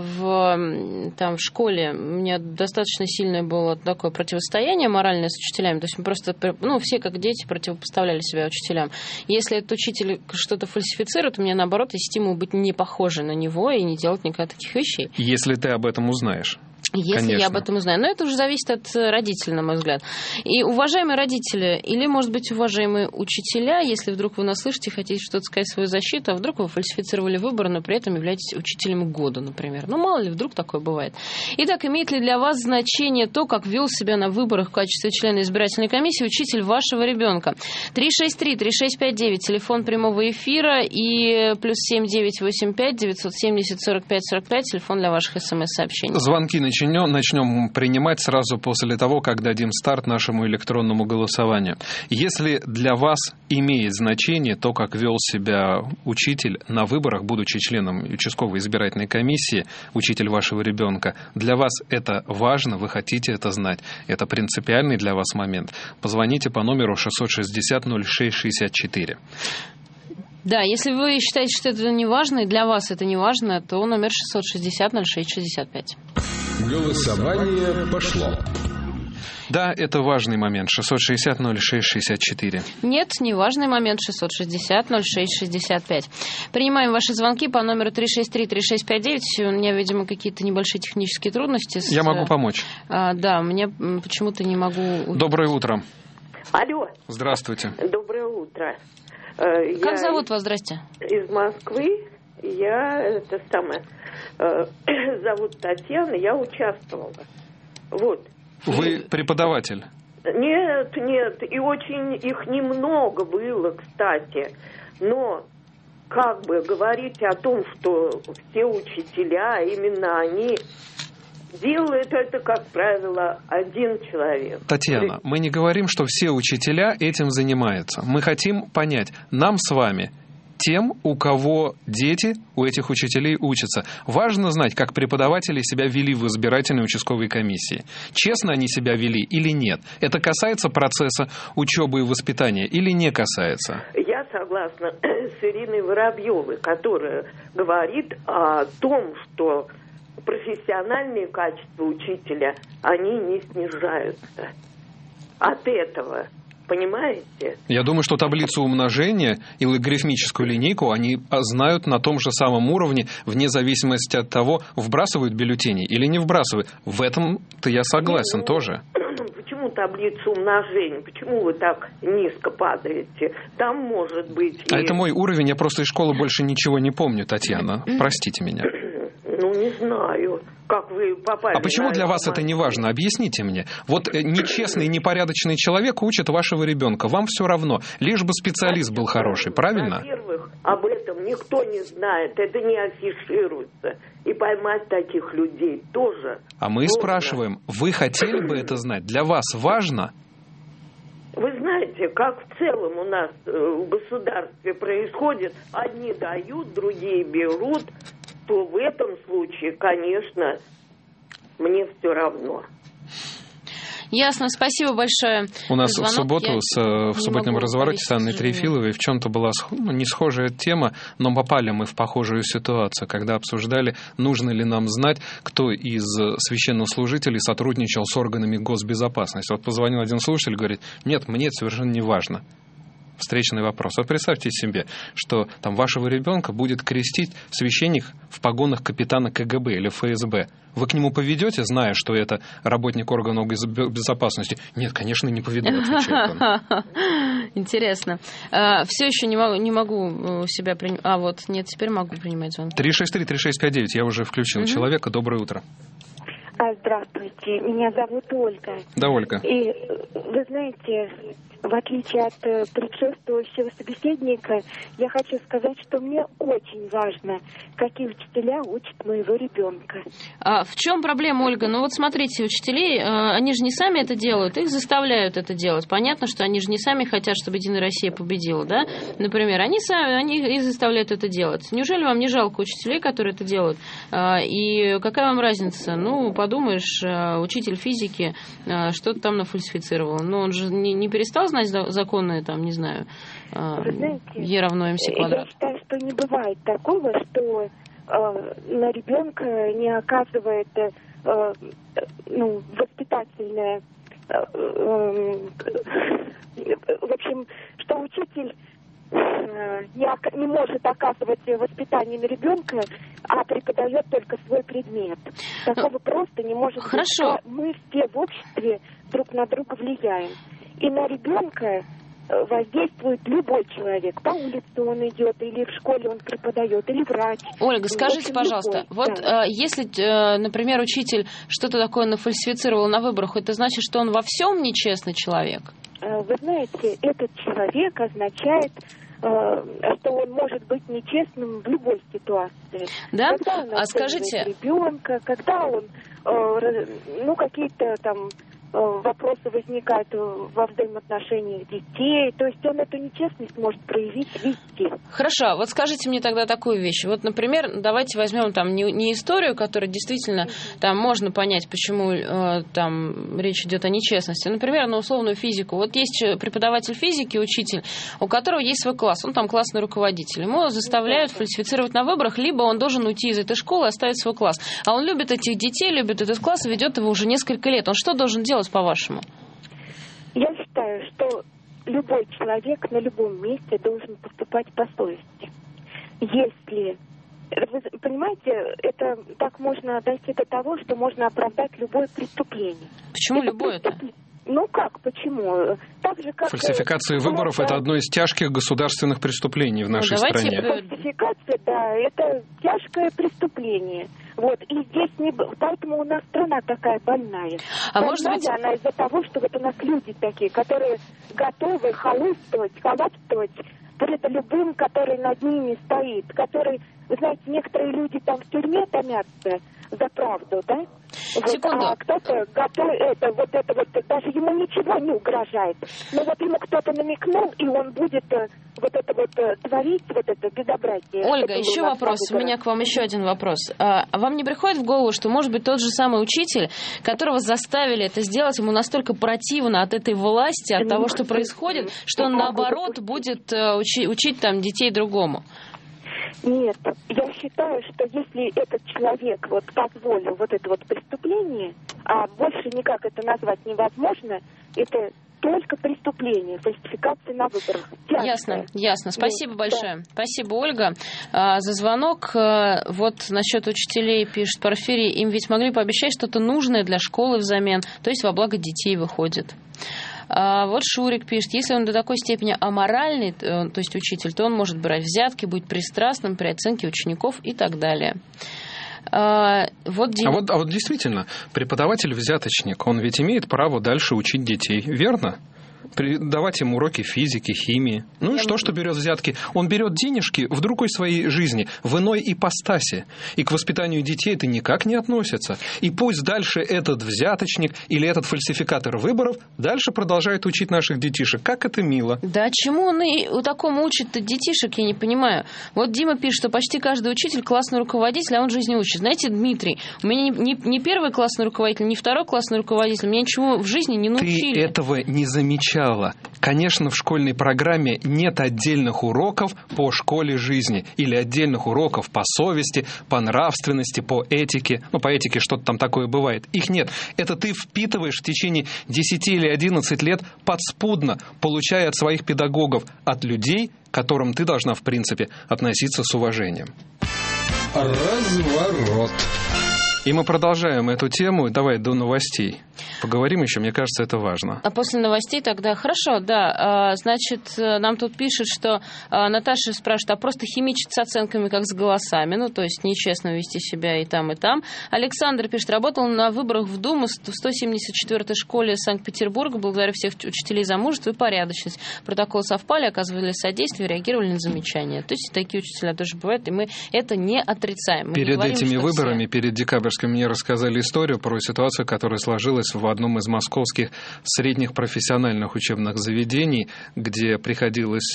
S2: в, там, в школе у меня достаточно сильное было такое противостояние моральное с учителями, то есть мы просто, ну, все как дети противопоставляли себя учителям. Если этот учитель что-то фальсифицирует, у меня, наоборот, есть стимул быть не похожей на него и не делать никаких таких вещей.
S1: Если ты об этом узнаешь.
S2: Если
S1: Конечно.
S2: я об этом узнаю. Но это уже зависит от родителей, на мой взгляд. И уважаемые родители, или, может быть, уважаемые учителя, если вдруг вы нас слышите, хотите что-то сказать в свою защиту, а вдруг вы фальсифицировали выборы, но при этом являетесь учителем года, например. Ну, мало ли, вдруг такое бывает. Итак, имеет ли для вас значение то, как вел себя на выборах в качестве члена избирательной комиссии учитель вашего ребенка? три шесть три три шесть пять девять, телефон прямого эфира, и плюс семь девять восемь пять девятьсот семьдесят сорок пять сорок пять, телефон для ваших смс-сообщений.
S1: Звонки начинаются. Начнем принимать сразу после того, как дадим старт нашему электронному голосованию. Если для вас имеет значение то, как вел себя учитель на выборах, будучи членом участковой избирательной комиссии, учитель вашего ребенка, для вас это важно, вы хотите это знать, это принципиальный для вас момент, позвоните по номеру шестьсот шестьдесят ноль шесть шестьдесят четыре.
S2: Да, если вы считаете, что это не важно, и для вас это не важно, то номер шестьсот шестьдесят ноль шесть шестьдесят пять.
S3: Голосование пошло.
S1: Да, это важный момент. шестьсот шестьдесят ноль шесть шестьдесят четыре.
S2: Нет, не важный момент. шестьсот шестьдесят ноль шесть шестьдесят пять. Принимаем ваши звонки по номеру три шесть три три шесть пять девять. У меня, видимо, какие-то небольшие технические трудности. С...
S1: Я могу помочь.
S2: А, да, мне почему-то не могу...
S1: Доброе утро.
S10: Алло.
S1: Здравствуйте.
S10: Доброе утро.
S2: Как я зовут вас? Здрасте.
S10: Из Москвы. Я, это самое, зовут Татьяна, я участвовала. Вот.
S1: Вы преподаватель?
S10: Нет, нет, и очень их немного было, кстати. Но как бы говорить о том, что все учителя, именно они... Делает это, как правило, один человек.
S1: Татьяна, мы не говорим, что все учителя этим занимаются. Мы хотим понять, нам с вами, тем, у кого дети у этих учителей учатся, важно знать, как преподаватели себя вели в избирательной участковой комиссии. Честно они себя вели или нет? Это касается процесса учебы и воспитания или не касается?
S10: Я согласна с Ириной Воробьевой, которая говорит о том, что профессиональные качества учителя, они не снижаются от этого, понимаете?
S1: Я думаю, что таблицу умножения и логарифмическую линейку они знают на том же самом уровне, вне зависимости от того, вбрасывают бюллетени или не вбрасывают. В этом-то я согласен ну, тоже.
S10: Почему таблицу умножения? Почему вы так низко падаете? Там может быть...
S1: А
S10: и...
S1: это мой уровень, я просто из школы больше ничего не помню, Татьяна. Простите меня.
S10: Ну, не знаю, как вы попали.
S1: А почему для вас это не важно? Объясните мне. Вот нечестный, непорядочный человек учит вашего ребенка. Вам все равно, лишь бы специалист был хороший, правильно?
S10: Во-первых, об этом никто не знает, это не афишируется. И поймать таких людей тоже.
S1: А мы
S10: сложно.
S1: Спрашиваем, вы хотели бы это знать? Для вас важно?
S10: Вы знаете, как в целом у нас в государстве происходит, одни дают, другие берут, то в этом случае, конечно, мне все равно.
S2: Ясно, спасибо большое.
S1: У нас
S2: звонок.
S1: в субботу
S2: Я
S1: с, в субботнем развороте с Анной Трефиловой в чем-то была ну, не схожая тема, но попали мы в похожую ситуацию, когда обсуждали, нужно ли нам знать, кто из священнослужителей сотрудничал с органами госбезопасности. Вот позвонил один слушатель и говорит, нет, мне это совершенно не важно. Встречный вопрос. Вот представьте себе, что там вашего ребенка будет крестить священник в погонах капитана ка гэ бэ или эф эс бэ. Вы к нему поведете, зная, что это работник органов безопасности? Нет, конечно, не поведу, отвечает он.
S2: Интересно. Все еще не могу, не могу себя принимать. А вот, нет, теперь могу принимать звонок.
S1: три шесть три три шесть пять девять. Я уже включил человека. Доброе утро.
S11: Здравствуйте, меня зовут Ольга.
S1: Да, Ольга.
S11: И вы знаете, в отличие от предшествующего собеседника, я хочу сказать, что мне очень важно, какие учителя учат моего ребенка.
S2: А в чем проблема, Ольга? Ну вот смотрите, учителей, они же не сами это делают, их заставляют это делать. Понятно, что они же не сами хотят, чтобы Единая Россия победила, да? Например, они сами, они их заставляют это делать. Неужели вам не жалко учителей, которые это делают? И какая вам разница? Ну, подумайте. подумаешь, учитель физики что-то там нафальсифицировал. Но он же не, не перестал знать законы, там, не знаю,
S11: знаете,
S2: Е равно МС квадрат.
S11: Я считаю, что не бывает такого, что э, на ребенка не оказывает э, ну, воспитательное, э, э, в общем, что учитель Не, не может оказывать воспитание на ребенка, а преподает только свой предмет. Такого просто не может быть.
S2: Хорошо.
S11: Мы все в обществе друг на друга влияем. И на ребенка воздействует любой человек. По улице он идет, или в школе он преподает, или врач.
S2: Ольга, скажите, пожалуйста, любой, вот да. э, если, э, например, учитель что-то такое нафальсифицировал на выборах, это значит, что он во всем нечестный человек?
S11: Вы знаете, этот человек означает, что он может быть нечестным в любой ситуации.
S2: Да?
S11: Когда он
S2: а скажите...
S11: ребенка, когда он, ну, какие-то там вопросы возникают во взаимоотношениях детей, то есть он эту нечестность может проявить везде.
S2: Хорошо, вот скажите мне тогда такую вещь. Вот, например, давайте возьмем там не, не историю, которая действительно mm-hmm. там можно понять, почему э, там речь идет о нечестности. Например, на условную физику. Вот есть преподаватель физики, учитель, у которого есть свой класс, он там классный руководитель. Ему заставляют mm-hmm. фальсифицировать на выборах, либо он должен уйти из этой школы и оставить свой класс. А он любит этих детей, любит этот класс и ведет его уже несколько лет. Он что должен делать, по-вашему?
S11: Я считаю, что любой человек на любом месте должен поступать по совести. Если, вы понимаете, это так можно дойти до того, что можно оправдать любое преступление.
S2: Почему любое-то?
S11: Ну как, почему? Так же, как...
S1: Фальсификация выборов да, – это одно из тяжких государственных преступлений в нашей
S2: ну,
S1: стране.
S11: Фальсификация, да, это тяжкое преступление. Вот, и здесь не... Поэтому у нас страна такая больная.
S2: А
S11: больная
S2: может быть...
S11: она из-за того, что вот у нас люди такие, которые готовы холустывать, холопствовать перед любым, который над ними стоит, который, вы знаете, некоторые люди там в тюрьме томятся за правду, да? Вот,
S2: Секунду.
S11: А кто-то готов, это, вот это вот, даже ему ничего не угрожает. Но вот ему кто-то намекнул, и он будет вот это вот творить, вот это безобразие.
S2: Ольга, еще вопрос. У меня к вам еще один вопрос. А вам не приходит в голову, что, может быть, тот же самый учитель, которого заставили это сделать, ему настолько противно от этой власти, от того, что происходит, что он, наоборот, будет учить, учить там детей другому?
S11: Нет, я считаю, что если этот человек вот позволил вот это вот преступление, а больше никак это назвать невозможно, это только преступление, фальсификация на выборах. Тяжкое.
S2: Ясно, ясно. Спасибо Нет, большое. Да. Спасибо, Ольга, а, за звонок. А, вот насчет учителей пишет Порфирий, им ведь могли пообещать что-то нужное для школы взамен, то есть во благо детей выходит. А вот Шурик пишет, если он до такой степени аморальный, то есть учитель, то он может брать взятки, быть пристрастным при оценке учеников и так далее. А вот, Дима...
S1: а, вот, а вот действительно, преподаватель-взяточник, он ведь имеет право дальше учить детей, верно? Давать им уроки физики, химии. Ну и что, что берет взятки? Он берет денежки в другой своей жизни, в иной ипостаси. И к воспитанию детей это никак не относится. И пусть дальше этот взяточник или этот фальсификатор выборов дальше продолжает учить наших детишек. Как это мило.
S2: Да чему он и у такому учит-то детишек, я не понимаю. Вот Дима пишет, что почти каждый учитель классный руководитель, а он жизни учит. Знаете, Дмитрий, у меня не, не, не первый классный руководитель, не второй классный руководитель, меня ничего в жизни не научили.
S1: Ты этого не замечал. Конечно, в школьной программе нет отдельных уроков по школе жизни или отдельных уроков по совести, по нравственности, по этике. Ну, по этике что-то там такое бывает. Их нет. Это ты впитываешь в течение десяти или одиннадцати лет подспудно, получая от своих педагогов, от людей, к которым ты должна, в принципе, относиться с уважением.
S3: Разворот.
S1: И мы продолжаем эту тему. Давай до новостей поговорим еще, мне кажется, это важно.
S2: А после новостей тогда хорошо, да. Значит, нам тут пишут, что Наташа спрашивает, а просто химичить с оценками, как с голосами, ну, то есть нечестно вести себя и там, и там. Александр пишет, работал на выборах в Думу в сто семьдесят четвёртой школе Санкт-Петербурга, благодаря всех учителей за мужество и порядочность. Протоколы совпали, оказывали содействие, реагировали на замечания. То есть такие учителя тоже бывают, и мы это не отрицаем. Мы
S1: перед
S2: не говорим,
S1: этими выборами,
S2: все...
S1: перед декабрьским, мне рассказали историю про ситуацию, которая сложилась в одном из московских средних профессиональных учебных заведений, где приходилось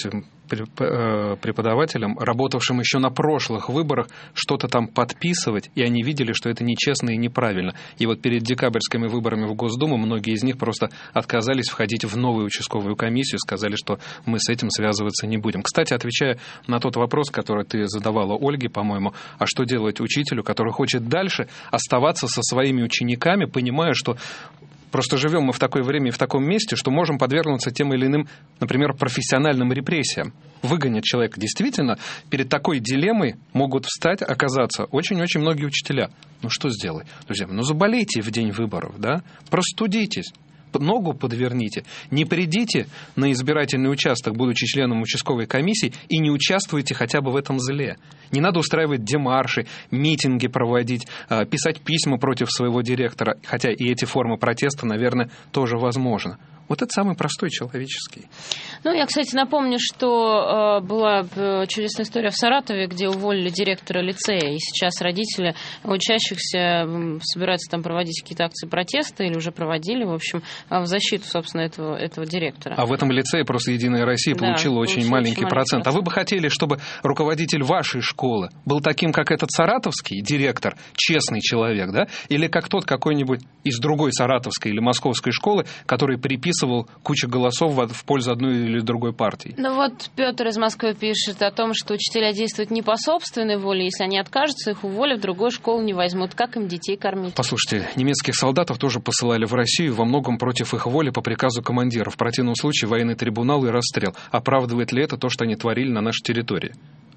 S1: преподавателям, работавшим еще на прошлых выборах, что-то там подписывать, и они видели, что это нечестно и неправильно. И вот перед декабрьскими выборами в Госдуму многие из них просто отказались входить в новую участковую комиссию, сказали, что мы с этим связываться не будем. Кстати, отвечая на тот вопрос, который ты задавала Ольге, по-моему, а что делать учителю, который хочет дальше оставаться со своими учениками, понимая, что просто живем мы в такое время и в таком месте, что можем подвергнуться тем или иным, например, профессиональным репрессиям. Выгонят человека. Действительно, перед такой дилеммой могут встать, оказаться очень-очень многие учителя. Ну что сделать? Друзья, ну заболейте в день выборов, да? Простудитесь. Ногу подверните, не придите на избирательный участок, будучи членом участковой комиссии, и не участвуйте хотя бы в этом зле. Не надо устраивать демарши, митинги проводить, писать письма против своего директора, хотя и эти формы протеста, наверное, тоже возможны. Вот это самый простой человеческий.
S2: Ну, я, кстати, напомню, что э, была чудесная история в Саратове, где уволили директора лицея, и сейчас родители учащихся собираются там проводить какие-то акции протеста, или уже проводили, в общем, в защиту, собственно, этого, этого директора.
S1: А в этом лицее просто «Единая Россия» да, получила очень маленький, очень маленький процент. процент. А вы бы хотели, чтобы руководитель вашей школы был таким, как этот саратовский директор, честный человек, да? Или как тот какой-нибудь из другой саратовской или московской школы, который приписывал кучу голосов в пользу одной или другой партии.
S2: Ну вот Петр из Москвы пишет о том, что учителя действуют не по собственной воле. Если они откажутся, их уволят, в другую школу не возьмут. Как им детей кормить?
S1: Послушайте, немецких солдатов тоже посылали в Россию во многом против их воли по приказу командира. В противном случае военный трибунал и расстрел. Оправдывает ли это то, что они творили на нашей территории?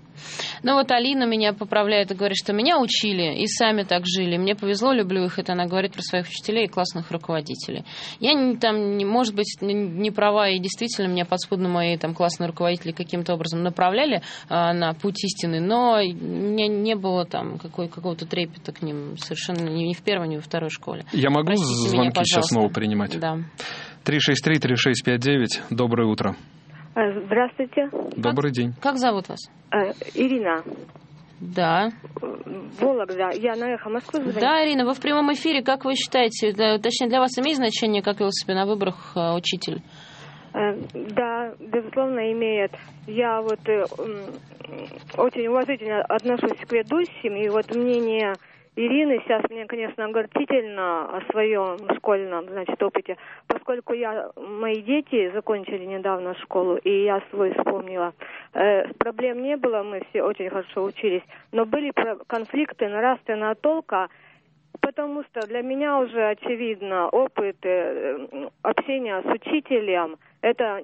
S2: Ну вот Алина меня поправляет и говорит, что меня учили и сами так жили. Мне повезло, люблю их. Это она говорит про своих учителей и классных руководителей. Я не, там, не, может быть, не, не права, и действительно меня подспудно мои там классные руководители каким-то образом направляли а, на путь истины, но у меня не было там какой, какого-то трепета к ним совершенно ни, ни в первой, ни во второй школе.
S1: Я могу
S2: Простите
S1: звонки
S2: меня,
S1: сейчас снова принимать?
S2: Да.
S1: три шесть три три шесть пять девять. Доброе утро.
S11: Здравствуйте.
S1: Добрый
S2: как,
S1: день.
S2: Как зовут вас?
S11: Э, Ирина.
S2: Да.
S11: Вологда. Я на «Эхо Москвы» звоню.
S2: Да, Ирина, вы в прямом эфире. Как вы считаете, да, точнее, для вас имеет значение, как вел себя на выборах э, учитель?
S11: Э, да, безусловно, имеет. Я вот э, э, очень уважительно отношусь к ведущим, и вот мнение Ирины сейчас мне, конечно, огорчительно о своем школьном, значит, опыте, поскольку я, мои дети закончили недавно школу, и я свой вспомнила. Э, проблем не было, мы все очень хорошо учились, но были конфликты нравственного толка, потому что для меня уже очевидно опыт э, общения с учителем, это,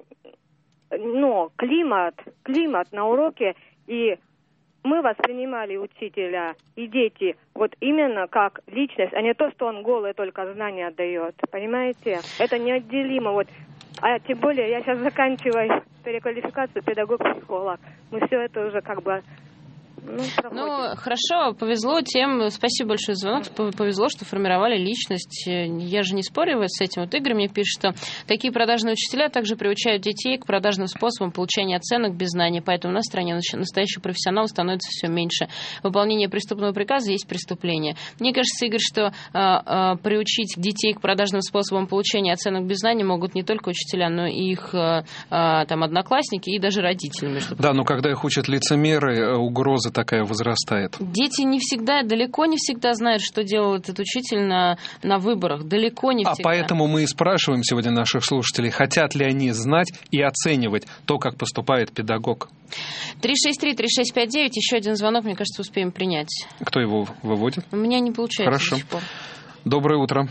S11: ну, климат, климат на уроке, и мы воспринимали учителя и дети вот именно как личность, а не то, что он голые только знания дает. Понимаете? Это неотделимо. Вот. А тем более я сейчас заканчиваю переквалификацию педагог-психолог. Мы все это уже как бы... Ну,
S2: ну, хорошо, повезло тем, спасибо большое за звонок, повезло, что формировали личность. Я же не спорю с этим. Вот Игорь мне пишет, что такие продажные учителя также приучают детей к продажным способам получения оценок без знаний, поэтому на стране настоящих профессионалов становится все меньше. Выполнение преступного приказа есть преступление. Мне кажется, Игорь, что а, а, приучить детей к продажным способам получения оценок без знаний могут не только учителя, но и их а, а, там, одноклассники и даже родители. Между
S1: да, но когда их учат лицемеры, угрозы такая возрастает.
S2: Дети не всегда, далеко не всегда знают, что делал этот учитель на, на выборах. Далеко не всегда.
S1: А поэтому мы и спрашиваем сегодня наших слушателей, хотят ли они знать и оценивать то, как поступает педагог.
S2: три шесть три три шесть пять девять. Еще один звонок, мне кажется, успеем принять.
S1: Кто его выводит?
S2: У меня не получается.
S1: Хорошо.
S2: До сих пор.
S1: Доброе утро.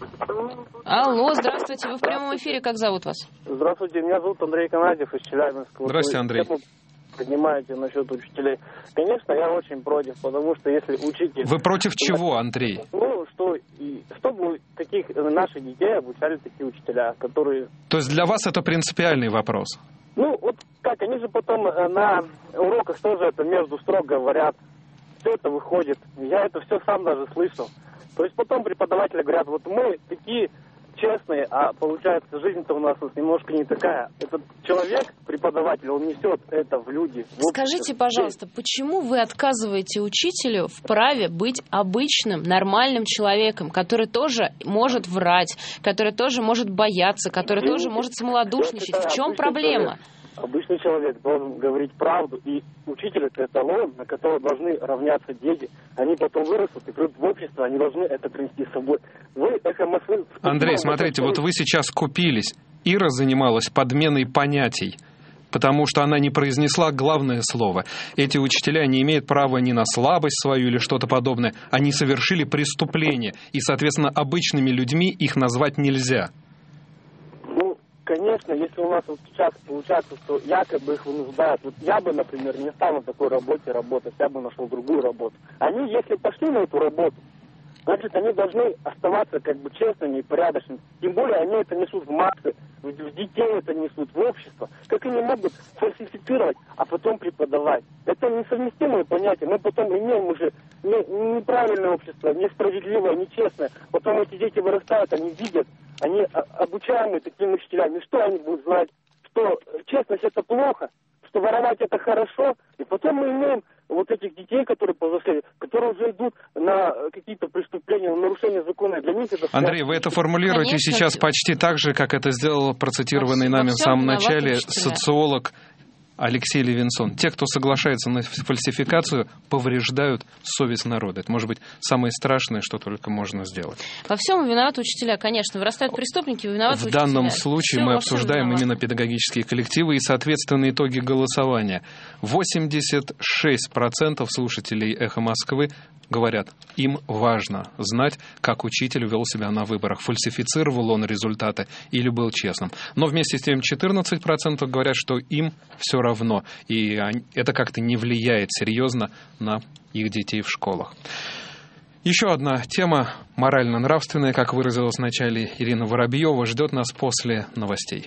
S2: Алло, здравствуйте. Вы в прямом эфире. Как зовут вас?
S12: Здравствуйте. Меня зовут Андрей Канадьев из Челябинска.
S1: Здравствуйте, Андрей.
S12: Поднимаете насчет учителей. Конечно, я очень против, потому что если учитель...
S1: Вы против чего, Андрей?
S12: Ну, что, и, чтобы таких наших детей обучали такие учителя, которые...
S1: То есть для вас это принципиальный вопрос?
S12: Ну, вот как, они же потом на уроках тоже это между строк говорят, все это выходит. Я это все сам даже слышал. То есть потом преподаватели говорят, вот мы такие... честные, а получается жизнь-то у нас немножко не такая. Этот человек, преподаватель, он несет это в люди. В
S2: Скажите, пожалуйста, почему вы отказываете учителю в праве быть обычным, нормальным человеком, который тоже может врать, который тоже может бояться, который
S12: Извините,
S2: тоже может смолодушничать? В чем проблема?
S12: Человек. обычный человек должен говорить правду, и учитель — это эталон, на которого должны равняться дети. Они потом вырастут и придут в общество, они должны это принести с собой. Вы, эхо Москвы...
S1: Андрей, смотрите, вот вы сейчас купились. Ира занималась подменой понятий, потому что она не произнесла главное слово. Эти учителя не имеют права ни на слабость свою или что-то подобное. Они совершили преступление, и, соответственно, обычными людьми их назвать нельзя.
S12: Ну, конечно, если у нас вот сейчас получается, что якобы их вынуждают, вот я бы, например, не стал на такой работе работать, я бы нашел другую работу. Они, если пошли на эту работу, значит, они должны оставаться как бы честными и порядочными. Тем более они это несут в массы, в, в детей это несут, в общество. Как они могут фальсифицировать, а потом преподавать? Это несовместимые понятия. Мы потом имеем уже не, неправильное общество, несправедливое, нечестное. Потом эти дети вырастают, они видят, они обучаемы такими учителями. И что они будут знать? Что честность — это плохо, что воровать — это хорошо. И потом мы имеем вот этих детей, которые повзрослели, которые уже идут на какие-то преступления, на нарушение закона. Для них это...
S1: Андрей, вы это формулируете Конечно. сейчас почти так же, как это сделал процитированный нами в самом начале социолог Алексей Левинсон. Те, кто соглашается на фальсификацию, повреждают совесть народа. Это может быть самое страшное, что только можно сделать.
S2: Во всем виноваты учителя, конечно. Вырастают преступники, виноваты
S1: в
S2: учителя.
S1: В данном случае Все мы обсуждаем именно педагогические коллективы и, соответственно, итоги голосования. восемьдесят шесть процентов слушателей «Эхо Москвы» говорят, им важно знать, как учитель вел себя на выборах, фальсифицировал он результаты или был честным. Но вместе с тем четырнадцать процентов говорят, что им все равно, и это как-то не влияет серьезно на их детей в школах. Еще одна тема морально-нравственная, как выразилась в начале Ирина Воробьева, ждет нас после новостей.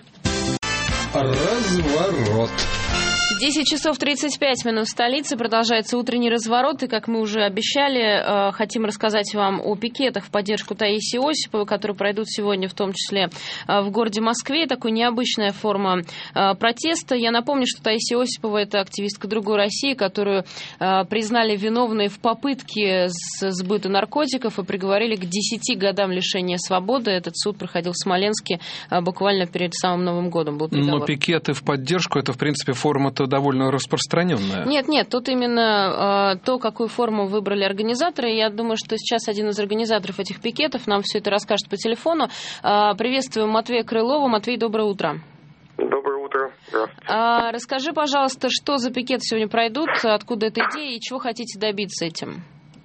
S3: Разворот.
S2: десять часов тридцать пять минут в столице. Продолжается утренний разворот. И, как мы уже обещали, хотим рассказать вам о пикетах в поддержку Таисии Осиповой, которые пройдут сегодня, в том числе в городе Москве. Такая необычная форма протеста. Я напомню, что Таисия Осипова — это активистка «Другой России», которую признали виновной в попытке сбыта наркотиков и приговорили к десяти годам лишения свободы. Этот суд проходил в Смоленске буквально перед самым Новым годом. Был приговор.
S1: Но пикеты в поддержку — это, в принципе, форма-то довольно распространенная.
S2: Нет, нет, тут именно э, то, какую форму выбрали организаторы. Я думаю, что сейчас один из организаторов этих пикетов нам все это расскажет по телефону. Э, приветствую Матвея Крылова. Матвей, доброе утро.
S13: Доброе утро. Здравствуйте.
S2: А, расскажи, пожалуйста, что за пикеты сегодня пройдут, откуда эта идея и чего хотите добиться этим?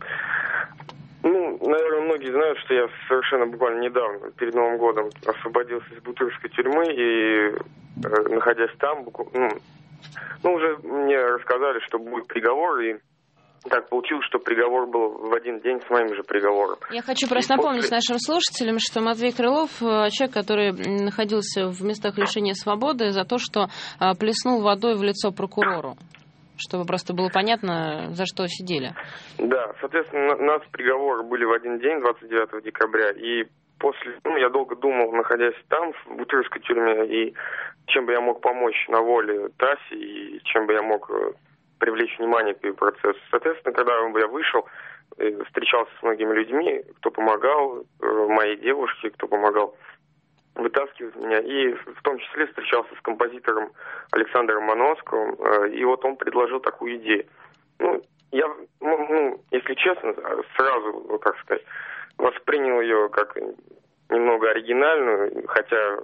S13: Ну, наверное, многие знают, что я совершенно буквально недавно, перед Новым годом, освободился из Бутырской тюрьмы и, э, находясь там, ну, Ну, уже мне рассказали, что будет приговор, и так получилось, что приговор был в один день с моим же приговором.
S2: Я хочу просто и напомнить после... нашим слушателям, что Матвей Крылов — человек, который находился в местах лишения свободы за то, что плеснул водой в лицо прокурору. Чтобы просто было понятно, за что сидели.
S13: Да, соответственно, у нас приговоры были в один день, двадцать девятого декабря, и после, ну, я долго думал, находясь там, в Бутырской тюрьме, и чем бы я мог помочь на воле Таси, и чем бы я мог привлечь внимание к ее процессу. Соответственно, когда я вышел, встречался с многими людьми, кто помогал моей девушке, кто помогал вытаскивать меня, и в том числе встречался с композитором Александром Мановским, и вот он предложил такую идею. Ну, я, ну, если честно, сразу, ну, как сказать, воспринял ее как немного оригинальную, хотя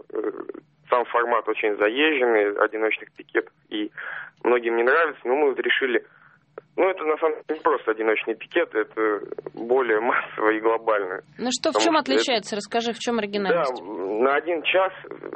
S13: сам формат очень заезженный, одиночных пикетов, и многим не нравится, но мы вот решили, ну, это на самом деле не просто одиночный пикет, это более массово и глобально.
S2: Ну что, в чем отличается? Это... Расскажи, в чем оригинальность?
S13: Да, на один час,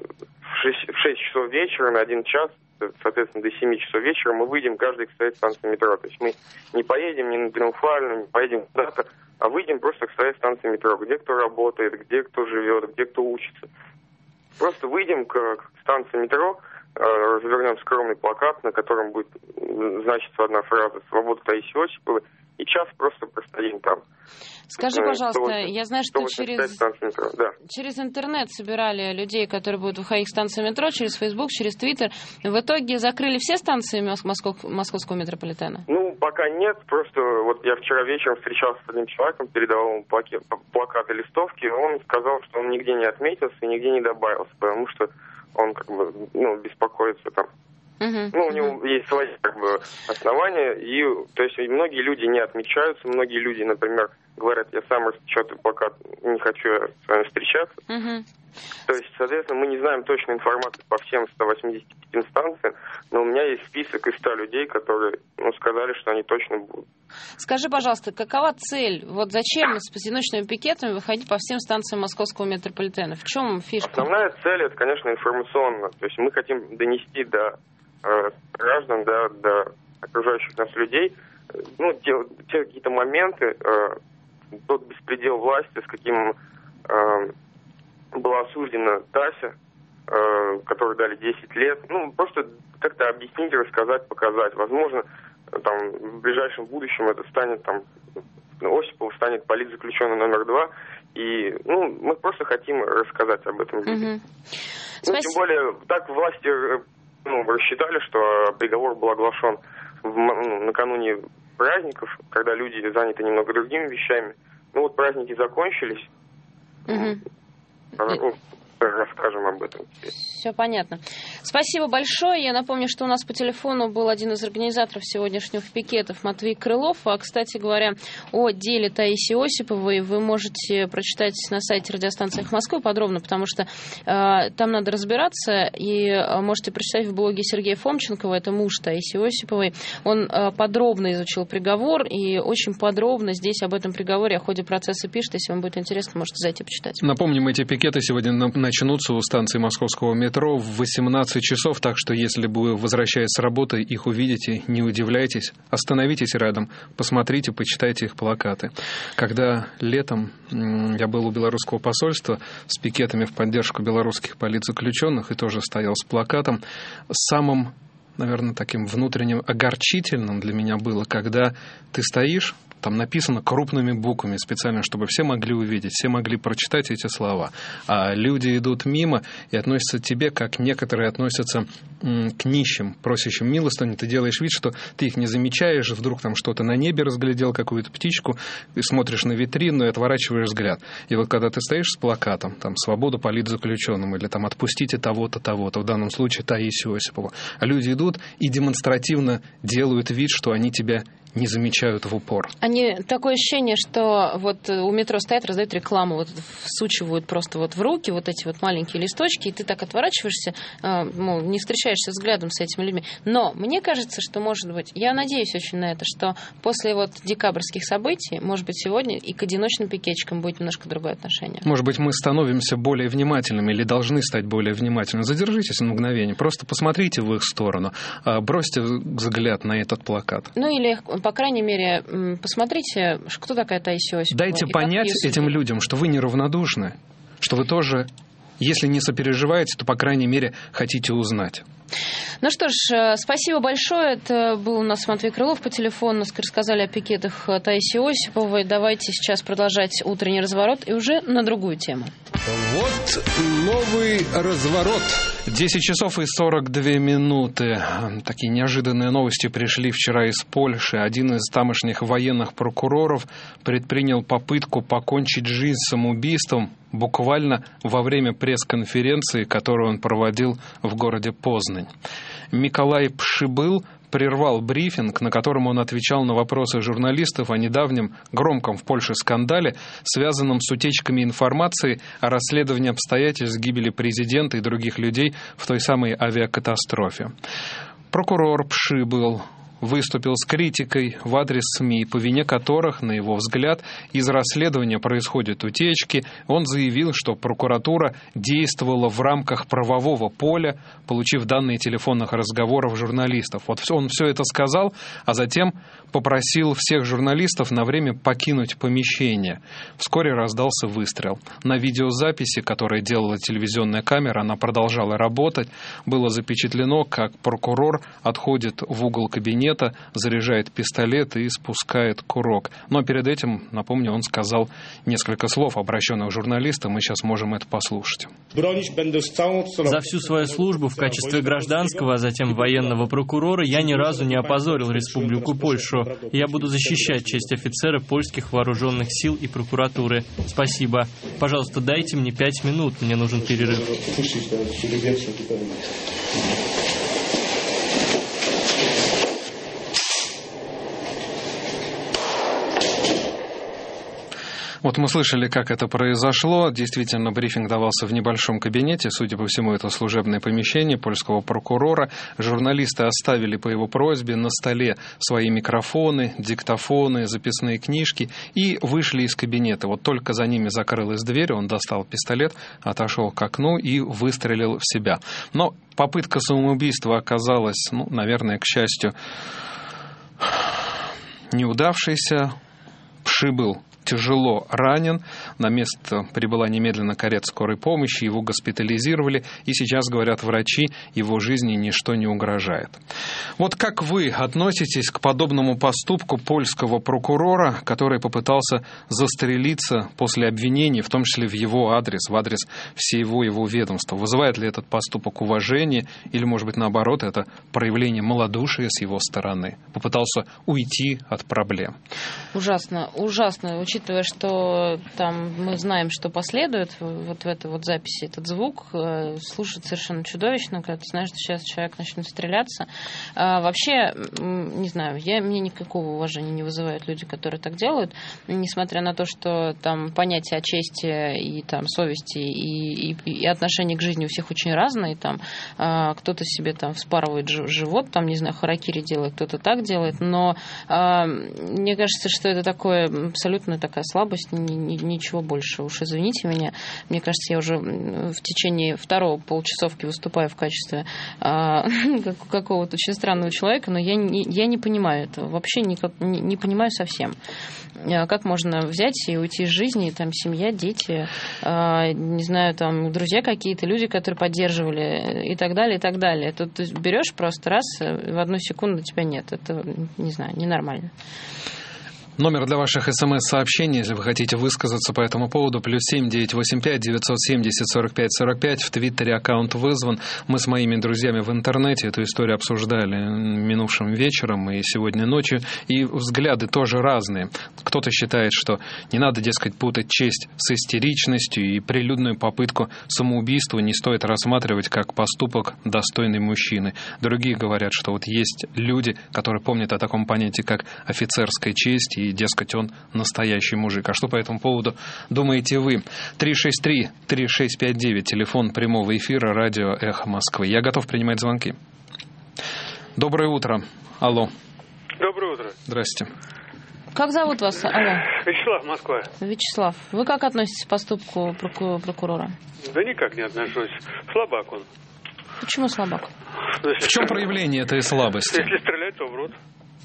S13: в шесть, в шесть часов вечера, на один час, соответственно, до семи часов вечера мы выйдем каждый к своей станции метро. То есть мы не поедем ни на Триумфальную, не поедем куда-то, а выйдем просто к своей станции метро, где кто работает, где кто живет, где кто учится. Просто выйдем к, к станции метро, развернем скромный плакат, на котором будет значиться одна фраза «Свобода Таисии Осиповой», и час просто простоим там.
S2: Скажи, пожалуйста, я знаю, что через,
S13: да.
S2: через интернет собирали людей, которые будут выходить к станции метро, через Facebook, через Twitter. В итоге закрыли все станции Москов, московского метрополитена?
S13: Ну, пока нет. Просто вот я вчера вечером встречался с одним человеком, передавал ему плакет, плакаты, листовки, и он сказал, что он нигде не отметился и нигде не добавился, потому что он как бы, ну, беспокоится там. Uh-huh. Ну, у него есть свои как бы основания, и то есть многие люди не отмечаются, многие люди, например, говорят, я сам распечатаю плакат, не хочу с вами встречаться. Uh-huh. То есть, соответственно, мы не знаем точной информации по всем ста восьмидесяти пяти инстанциям, но у меня есть список из ста людей, которые ну, сказали, что они точно будут.
S2: Скажи, пожалуйста, какова цель? Вот зачем с одиночными пикетами выходить по всем станциям московского метрополитена? В чем фишка?
S13: Основная цель, это, конечно, информационная. То есть мы хотим донести до э, граждан, да, до окружающих нас людей, ну, те, те какие-то моменты, э, тот беспредел власти, с каким... Э, была осуждена Тася, э, которой дали десять лет. Ну, просто как-то объяснить, рассказать, показать. Возможно, там, в ближайшем будущем это станет, там, Осипов станет политзаключенным номер два. И, ну, мы просто хотим рассказать об этом людям. Угу. Ну, тем более, так власти ну, рассчитали, что приговор был оглашен в, ну, накануне праздников, когда люди заняты немного другими вещами. Ну, вот праздники закончились.
S2: Угу.
S13: Расскажем об этом.
S2: Все понятно. Спасибо большое. Я напомню, что у нас по телефону был один из организаторов сегодняшних пикетов, Матвей Крылов. А, кстати говоря, о деле Таисии Осиповой вы можете прочитать на сайте радиостанции «Эхо Москвы» подробно, потому что э, там надо разбираться, и э, можете прочитать в блоге Сергея Фомченкова, это муж Таисии Осиповой. Он э, подробно изучил приговор, и очень подробно здесь об этом приговоре, о ходе процесса пишет. Если вам будет интересно, можете зайти почитать.
S1: Напомним, эти пикеты сегодня начнутся у станции московского метро в восемнадцать часов, так что если вы, возвращаясь с работы, их увидите, не удивляйтесь, остановитесь рядом, посмотрите, почитайте их плакаты. Когда летом я был у белорусского посольства с пикетами в поддержку белорусских политзаключенных и тоже стоял с плакатом, самым, наверное, таким внутренним огорчительным для меня было, когда ты стоишь, там написано крупными буквами специально, чтобы все могли увидеть, все могли прочитать эти слова. А люди идут мимо и относятся к тебе, как некоторые относятся м, к нищим, просящим милостыню. Ты делаешь вид, что ты их не замечаешь, вдруг там что-то на небе разглядел, какую-то птичку, и смотришь на витрину и отворачиваешь взгляд. И вот когда ты стоишь с плакатом, там, «Свобода политзаключенным» или там «Отпустите того-то, того-то», в данном случае Таисию Осипову, а люди идут и демонстративно делают вид, что они тебя не замечают в упор.
S2: Они такое ощущение, что вот у метро стоят, раздают рекламу, вот всучивают просто вот в руки вот эти вот маленькие листочки, и ты так отворачиваешься, ну, не встречаешься взглядом с этими людьми. Но мне кажется, что, может быть, я надеюсь очень на это, что после вот декабрьских событий, может быть, сегодня и к одиночным пикетчикам будет немножко другое отношение.
S1: Может быть, мы становимся более внимательными или должны стать более внимательными. Задержитесь на мгновение, просто посмотрите в их сторону, бросьте взгляд на этот плакат.
S2: Ну или, по крайней мере, посмотрите, кто такая Таисия Осипова.
S1: Дайте понять этим людям, что вы неравнодушны, что вы тоже, если не сопереживаете, то, по крайней мере, хотите узнать.
S2: Ну что ж, спасибо большое. Это был у нас Матвей Крылов по телефону. Рассказали о пикетах Таисии Осиповой. Давайте сейчас продолжать утренний разворот и уже на другую тему.
S3: Вот новый разворот.
S1: десять часов и сорок две минуты. Такие неожиданные новости пришли вчера из Польши. Один из тамошних военных прокуроров предпринял попытку покончить жизнь самоубийством буквально во время пресс-конференции, которую он проводил в городе Познань. Миколай Пшибыл прервал брифинг, на котором он отвечал на вопросы журналистов о недавнем громком в Польше скандале, связанном с утечками информации о расследовании обстоятельств гибели президента и других людей в той самой авиакатастрофе. Прокурор Пшибыл выступил с критикой в адрес СМИ, по вине которых, на его взгляд, из расследования происходят утечки. Он заявил, что прокуратура действовала в рамках правового поля, получив данные телефонных разговоров журналистов. Вот он все это сказал, а затем попросил всех журналистов на время покинуть помещение. Вскоре раздался выстрел. На видеозаписи, которую делала телевизионная камера, она продолжала работать, было запечатлено, как прокурор отходит в угол кабинета, заряжает пистолет и спускает курок. Но перед этим, напомню, он сказал несколько слов, обращенных к журналистам. Мы сейчас можем это послушать.
S14: За всю свою службу в качестве гражданского, а затем военного прокурора я ни разу не опозорил Республику Польшу. Я буду защищать честь офицера польских вооруженных сил и прокуратуры. Спасибо. Пожалуйста, дайте мне пять минут, мне нужен перерыв.
S1: Вот мы слышали, как это произошло. Действительно, брифинг давался в небольшом кабинете. Судя по всему, это служебное помещение польского прокурора. Журналисты оставили по его просьбе на столе свои микрофоны, диктофоны, записные книжки и вышли из кабинета. Вот только за ними закрылась дверь, он достал пистолет, отошел к окну и выстрелил в себя. Но попытка самоубийства оказалась, ну, наверное, к счастью, неудавшейся. Пши был тяжело ранен. На место прибыла немедленно карета скорой помощи, его госпитализировали, и сейчас, говорят врачи, его жизни ничто не угрожает. Вот как вы относитесь к подобному поступку польского прокурора, который попытался застрелиться после обвинений, в том числе в его адрес, в адрес всего его ведомства? Вызывает ли этот поступок уважение, или, может быть, наоборот, это проявление малодушия с его стороны? Попытался уйти от проблем.
S2: Ужасно, ужасно. Учитывая, что там мы знаем, что последует вот в этой вот записи, этот звук, слушать совершенно чудовищно, когда ты знаешь, что сейчас человек начнет стреляться. А, вообще, не знаю, я, мне никакого уважения не вызывают люди, которые так делают, несмотря на то, что там понятия о чести и там совести и, и, и отношение к жизни у всех очень разные. Там а, кто-то себе там вспарывает живот, там, не знаю, харакири делает, кто-то так делает, но а, мне кажется, что это такое абсолютно такая слабость, ни, ни, ничего больше. Уж извините меня. Мне кажется, я уже в течение второго полчасовки выступаю в качестве а, какого-то очень странного человека, но я не, я не понимаю этого. Вообще никак, не, не понимаю совсем. Как можно взять и уйти из жизни, там семья, дети, а, не знаю, там друзья какие-то, люди, которые поддерживали и так далее, и так далее. Тут ты берешь просто раз, в одну секунду тебя нет. Это, не знаю, ненормально.
S1: Номер для ваших смс-сообщений, если вы хотите высказаться по этому поводу, плюс семь девятьсот восемьдесят пять девятьсот семьдесят сорок пять сорок пять. В Твиттере аккаунт вызван. Мы с моими друзьями в интернете эту историю обсуждали минувшим вечером и сегодня ночью. И взгляды тоже разные. Кто-то считает, что не надо, дескать, путать честь с истеричностью, и прилюдную попытку самоубийства не стоит рассматривать как поступок достойный мужчины. Другие говорят, что вот есть люди, которые помнят о таком понятии, как офицерская честь, и, дескать, он настоящий мужик. А что по этому поводу думаете вы? три шесть три три шесть пять девять, телефон прямого эфира, радио «Эхо Москвы». Я готов принимать звонки. Доброе утро. Алло.
S15: Доброе утро.
S1: Здрасте.
S2: Как зовут вас? Алло.
S15: Вячеслав, Москва.
S2: Вячеслав, вы как относитесь к поступку прокурора?
S15: Да никак не отношусь. Слабак он.
S2: Почему слабак?
S1: В чем проявление этой слабости?
S15: Если стрелять, то в рот.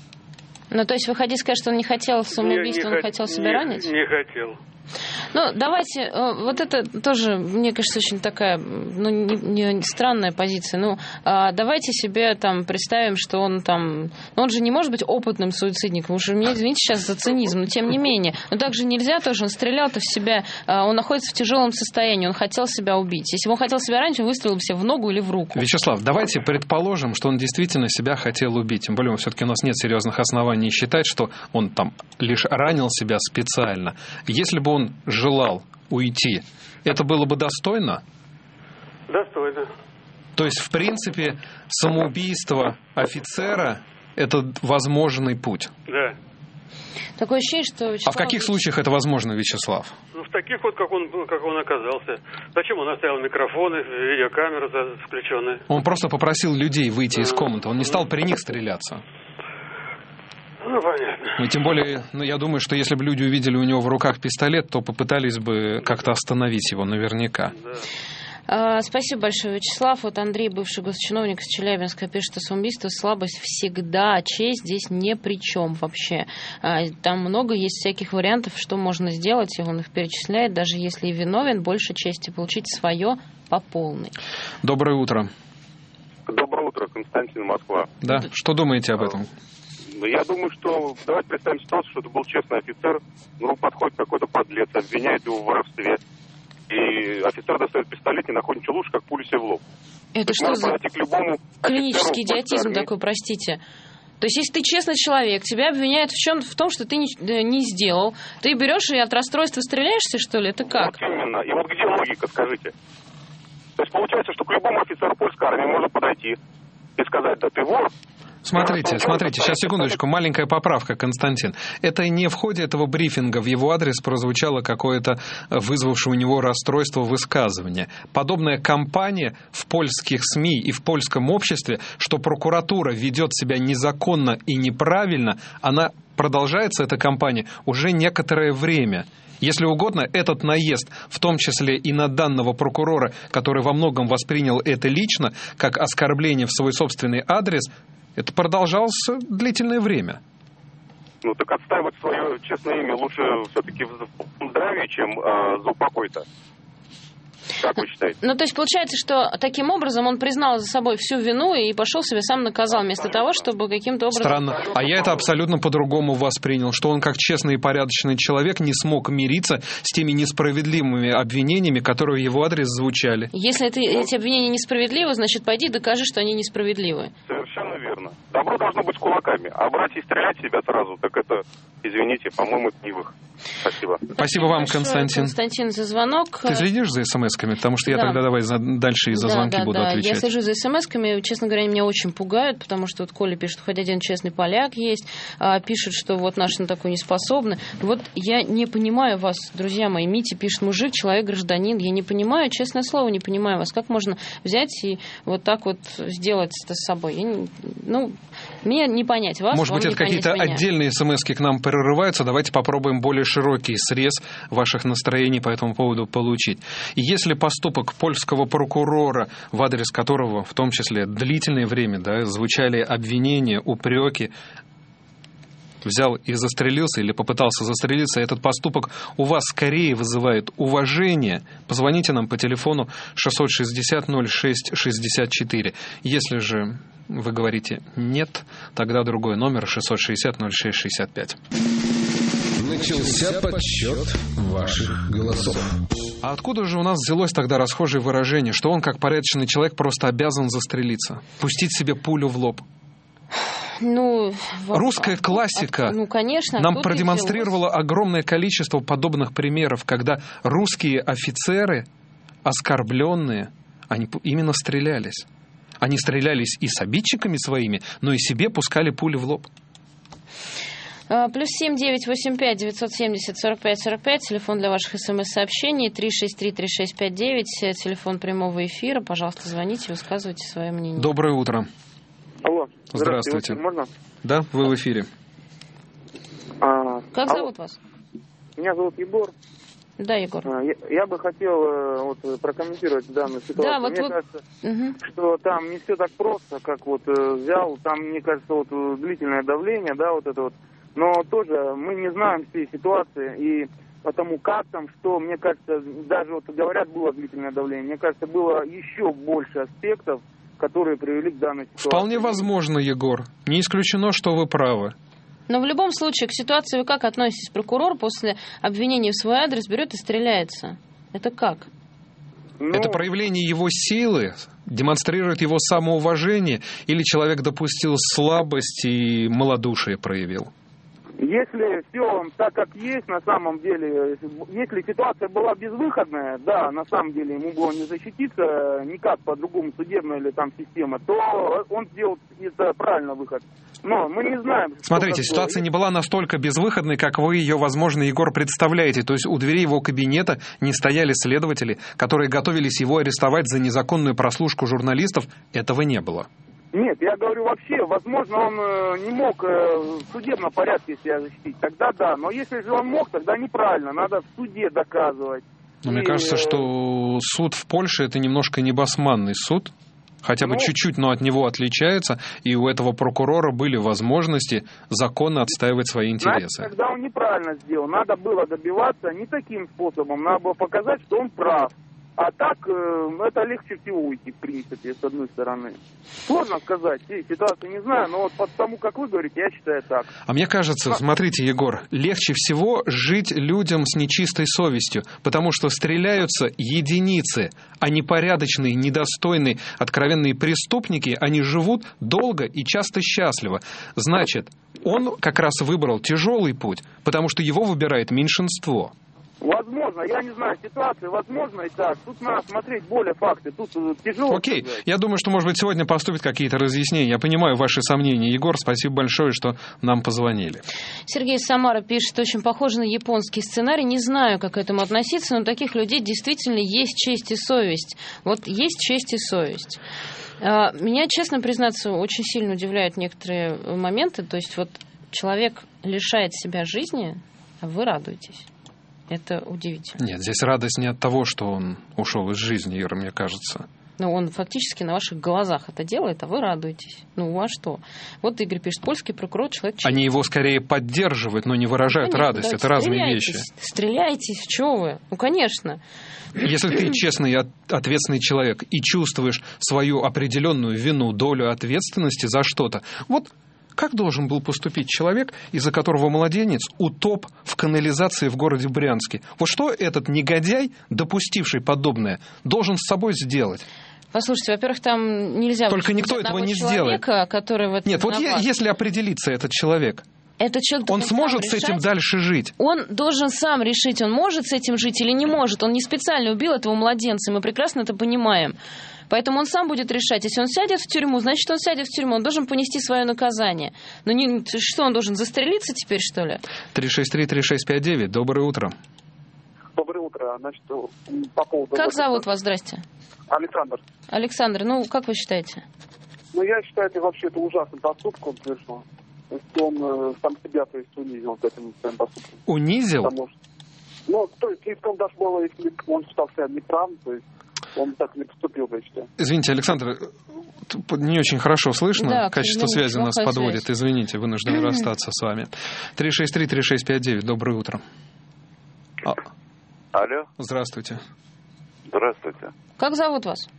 S2: Ну, то есть вы хотите сказать, что он не хотел самоубийства, он хотел себя
S15: не,
S2: ранить?
S15: Не хотел.
S2: Ну, давайте, вот это тоже, мне кажется, очень такая, ну, не, не странная позиция. Ну, а давайте себе там представим, что он там, ну, он же не может быть опытным суицидником, уж меня извините сейчас за цинизм, но тем не менее. Но так же нельзя тоже, он стрелял-то в себя, он находится в тяжелом состоянии, он хотел себя убить. Если бы он хотел себя ранить, он выстрелил бы себе в ногу или в руку.
S1: Вячеслав, давайте предположим, что он действительно себя хотел убить. Тем более, все-таки у нас нет серьезных оснований считать, что он там лишь ранил себя специально. Если бы он желал уйти, это было бы достойно?
S15: Достойно.
S1: То есть, в принципе, самоубийство офицера – это возможный путь?
S15: Да.
S2: Такое ощущение, что Вячеслав...
S1: А в каких случаях это возможно, Вячеслав?
S15: Ну, в таких вот, как он, как он оказался. Зачем он оставил микрофоны, видеокамеры включенные?
S1: Он просто попросил людей выйти из комнаты, он не стал при них стреляться.
S15: Ну, понятно.
S1: И тем более, ну, я думаю, что если бы люди увидели у него в руках пистолет, то попытались бы как-то остановить его наверняка.
S15: Да.
S2: Спасибо большое, Вячеслав. Вот Андрей, бывший госчиновник из Челябинска, пишет, что самоубийство, слабость всегда, честь здесь ни при чем вообще. Там много есть всяких вариантов, что можно сделать, и он их перечисляет, даже если и виновен, больше чести получить свое по полной.
S1: Доброе утро.
S16: Доброе утро, Константин, Москва.
S1: Да, что думаете об этом?
S16: Я думаю, что давайте представим ситуацию, что это был честный офицер, ну, подходит какой-то подлец, обвиняет его в воровстве, и офицер достает пистолет и находит ничего лучше, как пулю себе в лоб.
S2: Это что за
S16: любому
S2: клинический идиотизм такой, простите? То есть, если ты честный человек, тебя обвиняют в чем? В том, что ты не, не сделал, ты берешь и от расстройства стреляешься, что ли? Это как?
S16: Вот именно. И вот где логика, скажите? То есть, получается, что к любому офицеру польской армии можно подойти и сказать, да ты вор.
S1: Смотрите, смотрите, сейчас секундочку, маленькая поправка, Константин. Это не в ходе этого брифинга в его адрес прозвучало какое-то вызвавшее у него расстройство высказывание. Подобная кампания в польских СМИ и в польском обществе, что прокуратура ведет себя незаконно и неправильно, она продолжается, эта кампания, уже некоторое время. Если угодно, этот наезд, в том числе и на данного прокурора, который во многом воспринял это лично, как оскорбление в свой собственный адрес, это продолжалось длительное время.
S16: Ну так отстаивать свое честное имя лучше все-таки в здравии, чем э, за упокой-то. Как вы считаете?
S2: Ну, то есть получается, что таким образом он признал за собой всю вину и пошел себе сам наказал, вместо того, чтобы каким-то образом...
S1: Странно. А я это абсолютно по-другому воспринял, что он, как честный и порядочный человек, не смог мириться с теми несправедливыми обвинениями, которые в его адрес звучали.
S2: Если это, эти обвинения несправедливы, значит, пойди докажи, что они несправедливы.
S16: Совершенно верно. Добро должно быть с кулаками. А брать и стрелять себя сразу, так это, извините, по-моему, это не в их. Спасибо.
S1: Спасибо вам, Константин.
S2: Константин, за звонок.
S1: Ты следишь за смс-ками? Потому что я да. тогда давай за, дальше и за
S2: да,
S1: звонки
S2: да,
S1: буду
S2: да.
S1: отвечать.
S2: Я слежу за смс-ками. Честно говоря, они меня очень пугают, потому что вот Коля пишет, хоть один честный поляк есть, а, пишет, что вот наши на такое не способны. Вот я не понимаю вас, друзья мои. Митя пишет, мужик, человек, гражданин. Я не понимаю, честное слово, не понимаю вас. Как можно взять и вот так вот сделать это с собой? Я не, ну, мне не понять вас.
S1: Может быть, это какие-то меня. Отдельные смс-ки к нам прорываются. Давайте попробуем более широкий срез ваших настроений по этому поводу получить. И если поступок польского прокурора, в адрес которого, в том числе длительное время, да, звучали обвинения, упреки, взял и застрелился или попытался застрелиться, этот поступок у вас скорее вызывает уважение, позвоните нам по телефону шестьсот шестьдесят ноль шесть шестьдесят четыре. Если же вы говорите «нет», тогда другой номер шестьсот шестьдесят ноль шесть шестьдесят пять.
S3: Начался подсчет ваших голосов.
S1: А откуда же у нас взялось тогда расхожее выражение, что он, как порядочный человек, просто обязан застрелиться, пустить себе пулю в лоб?
S2: Ну,
S1: русская классика
S2: ну, конечно,
S1: нам продемонстрировала огромное количество подобных примеров, когда русские офицеры, оскорбленные, они именно стрелялись. Они стрелялись и с обидчиками своими, но и себе пускали пули в лоб.
S2: Плюс семь девять восемь пять девятьсот семьдесят сорок пять сорок пять, телефон для ваших смс-сообщений, три шесть три три шесть пять девять, телефон прямого эфира. Пожалуйста, звоните, высказывайте свое мнение.
S1: Доброе утро.
S17: Алло.
S1: Здравствуйте.
S17: Можно?
S1: Да, вы в эфире.
S17: А,
S2: как
S17: алло.
S2: зовут вас?
S17: Меня зовут Егор.
S2: Да, Егор.
S17: Я, я бы хотел вот, прокомментировать данную ситуацию.
S2: Да, вот,
S17: мне
S2: вот...
S17: кажется,
S2: угу.
S17: что там не все так просто, как вот взял, там, мне кажется, вот длительное давление, да, вот это вот. Но тоже мы не знаем всей ситуации, и потому как там, что, мне кажется, даже вот говорят, было длительное давление, мне кажется, было еще больше аспектов, которые привели к данной ситуации.
S1: Вполне возможно, Егор. Не исключено, что вы правы.
S2: Но в любом случае, к ситуации вы как относитесь? Прокурор после обвинения в свой адрес берет и стреляется. Это как?
S1: Ну... Это проявление его силы, демонстрирует его самоуважение, или человек допустил слабость и малодушие проявил?
S17: Если все так, как есть, на самом деле, если ситуация была безвыходная, да, на самом деле ему было не защититься никак по-другому, судебная или там система, то он сделал это правильно выход. Но мы не знаем...
S1: Смотрите, ситуация не была настолько безвыходной, как вы ее, возможно, Егор, представляете. То есть у дверей его кабинета не стояли следователи, которые готовились его арестовать за незаконную прослушку журналистов. Этого не было.
S17: Нет, я говорю вообще, возможно, он э, не мог э, в судебном порядке себя защитить. Тогда да, но если же он мог, тогда неправильно, надо в суде доказывать.
S1: Но
S17: и,
S1: мне кажется, что суд в Польше это немножко небасманный суд, хотя бы ну, чуть-чуть, но от него отличается, и у этого прокурора были возможности законно отстаивать свои интересы.
S17: Значит, тогда он неправильно сделал, надо было добиваться не таким способом, надо было показать, что он прав. А так, э, это легче всего уйти, в принципе, с одной стороны. Сложно сказать, ситуацию не знаю, но вот по тому, как вы говорите, я считаю так.
S1: А мне кажется, смотрите, Егор, легче всего жить людям с нечистой совестью, потому что стреляются единицы, а непорядочные, недостойные, откровенные преступники, они живут долго и часто счастливо. Значит, он как раз выбрал тяжелый путь, потому что его выбирает меньшинство.
S17: Возможно, я не знаю, ситуация, возможно и так. Тут надо смотреть более факты, тут тяжело.
S1: Окей, сказать. Я думаю, что, может быть, сегодня поступят какие-то разъяснения. Я понимаю ваши сомнения. Егор, спасибо большое, что нам позвонили.
S2: Сергей из Самары пишет, очень похоже на японский сценарий. Не знаю, как к этому относиться, но у таких людей действительно есть честь и совесть. Вот есть честь и совесть. Меня, честно признаться, очень сильно удивляют некоторые моменты. То есть вот человек лишает себя жизни, а вы радуетесь. Это удивительно.
S1: Нет, здесь радость не от того, что он ушел из жизни, Ира, мне кажется.
S2: Но он фактически на ваших глазах это делает, а вы радуетесь. Ну, а что? Вот Игорь пишет, польский прокурор, человек...
S1: Они его скорее поддерживают, но не выражают ну, радость. Это разные вещи.
S2: Стреляйтесь, что вы? Ну, конечно.
S1: Если ты честный и ответственный человек и чувствуешь свою определенную вину, долю ответственности за что-то, вот... Как должен был поступить человек, из-за которого младенец утоп в канализации в городе Брянске? Вот что этот негодяй, допустивший подобное, должен с собой сделать?
S2: Послушайте, во-первых, там нельзя...
S1: Только никто этого не сделает.
S2: Который в этом
S1: Нет, вот я, если определится этот человек,
S2: этот человек
S1: он сможет с этим
S2: решать.
S1: Дальше жить?
S2: Он должен сам решить, он может с этим жить или не может. Он не специально убил этого младенца, мы прекрасно это понимаем. Поэтому он сам будет решать. Если он сядет в тюрьму, значит, он сядет в тюрьму. Он должен понести свое наказание. Но не, что, он должен застрелиться теперь, что ли?
S1: три шесть три три шесть пять девять. Доброе утро.
S18: Доброе утро. Значит, по поводу...
S2: Как зовут вас? Здрасте.
S18: Александр.
S2: Александр, ну, как вы считаете?
S18: Ну, я считаю, это вообще это ужасный поступок, он совершил. То есть он э, сам себя, то есть, унизил этим своим поступком.
S1: Унизил?
S18: Потому что, ну, то есть, если он даже был, если он считал себя неправым, то есть, он так не поступил, я считаю.
S1: Извините, Александр, не очень хорошо слышно.
S2: Да,
S1: качество связи нас подводит. Связь. Извините, вынужден расстаться с вами. три шесть три три шесть пять девять. Доброе утро.
S19: А... Алло.
S1: Здравствуйте.
S19: Здравствуйте.
S2: Как зовут вас?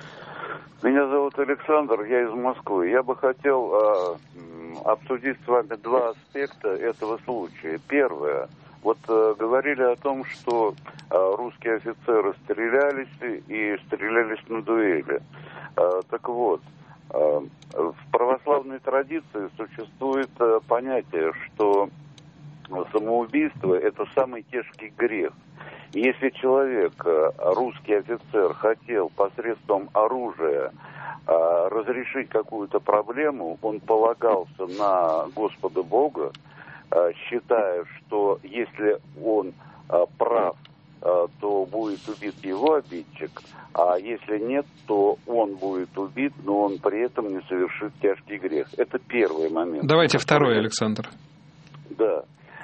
S19: Меня зовут Александр, я из Москвы. Я бы хотел э, обсудить с вами два аспекта этого случая. Первое. Вот э, говорили о том, что э, русские офицеры стрелялись и стрелялись на дуэли. Э, так вот, э, в православной традиции существует э, понятие, что самоубийство – это самый тяжкий грех. И если человек, э, русский офицер, хотел посредством оружия э, разрешить какую-то проблему, он полагался на Господа Бога, считая, что если он а, прав, а, то будет убит его обидчик, а если нет, то он будет убит, но он при этом не совершит тяжкий грех. Это первый момент.
S1: Давайте второй, второй Александр.
S19: Да.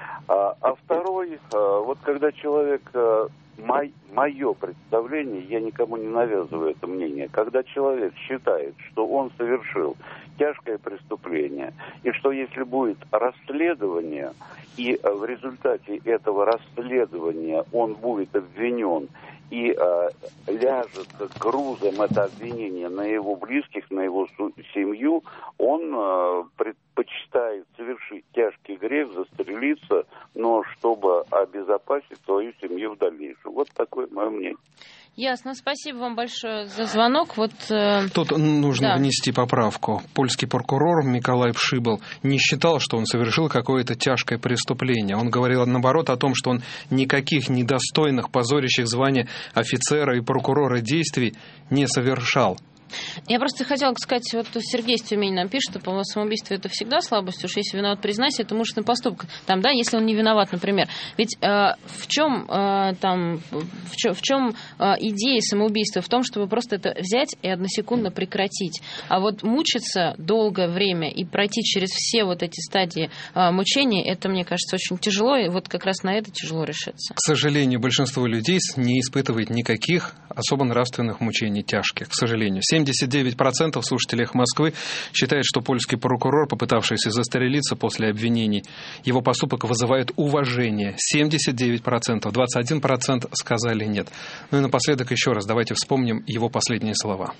S19: А, а второй, а, вот когда человек, а, мой, мое представление, я никому не навязываю это мнение, когда человек считает, что он совершил тяжкое преступление, и что если будет расследование, и в результате этого расследования он будет обвинен, и э, ляжет грузом это обвинение на его близких, на его семью, он э, предпочитает совершить тяжкий грех, застрелиться, но чтобы обезопасить свою семью в дальнейшем. Вот такое мое мнение.
S2: Ясно. Спасибо вам большое за звонок. Вот, э...
S1: Тут нужно
S2: да.
S1: внести поправку. Польский прокурор Миколай Пшибл не считал, что он совершил какое-то тяжкое преступление. Он говорил, наоборот, о том, что он никаких недостойных, позорящих звания офицера и прокурора действий не совершал.
S2: Я просто хотела сказать, вот Сергей из Тюмени нам пишет, что по самоубийству это всегда слабость, уж если виноват, признайся, это мужественный поступок. Там, да, если он не виноват, например. Ведь э, в чем э, там, в чем, в чем э, идея самоубийства? В том, чтобы просто это взять и односекундно прекратить. А вот мучиться долгое время и пройти через все вот эти стадии э, мучения, это, мне кажется, очень тяжело, и вот как раз на это тяжело решиться.
S1: К сожалению, большинство людей не испытывает никаких особо нравственных мучений тяжких, к сожалению. семьдесят девять процентов слушателей Москвы считают, что польский прокурор, попытавшийся застрелиться после обвинений, его поступок вызывает уважение. семьдесят девять процентов, двадцать один процент сказали нет. Ну и напоследок еще раз давайте вспомним его последние слова.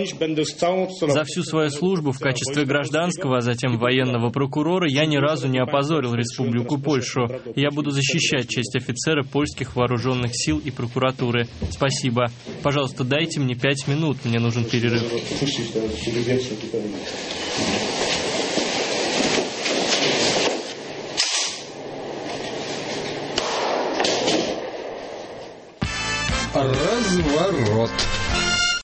S14: За всю свою службу в качестве гражданского, а затем военного прокурора я ни разу не опозорил Республику Польшу. Я буду защищать честь офицера польских вооруженных сил и прокуратуры. Спасибо. Пожалуйста, дайте мне пять минут, мне нужен перерыв.
S3: «Разворот».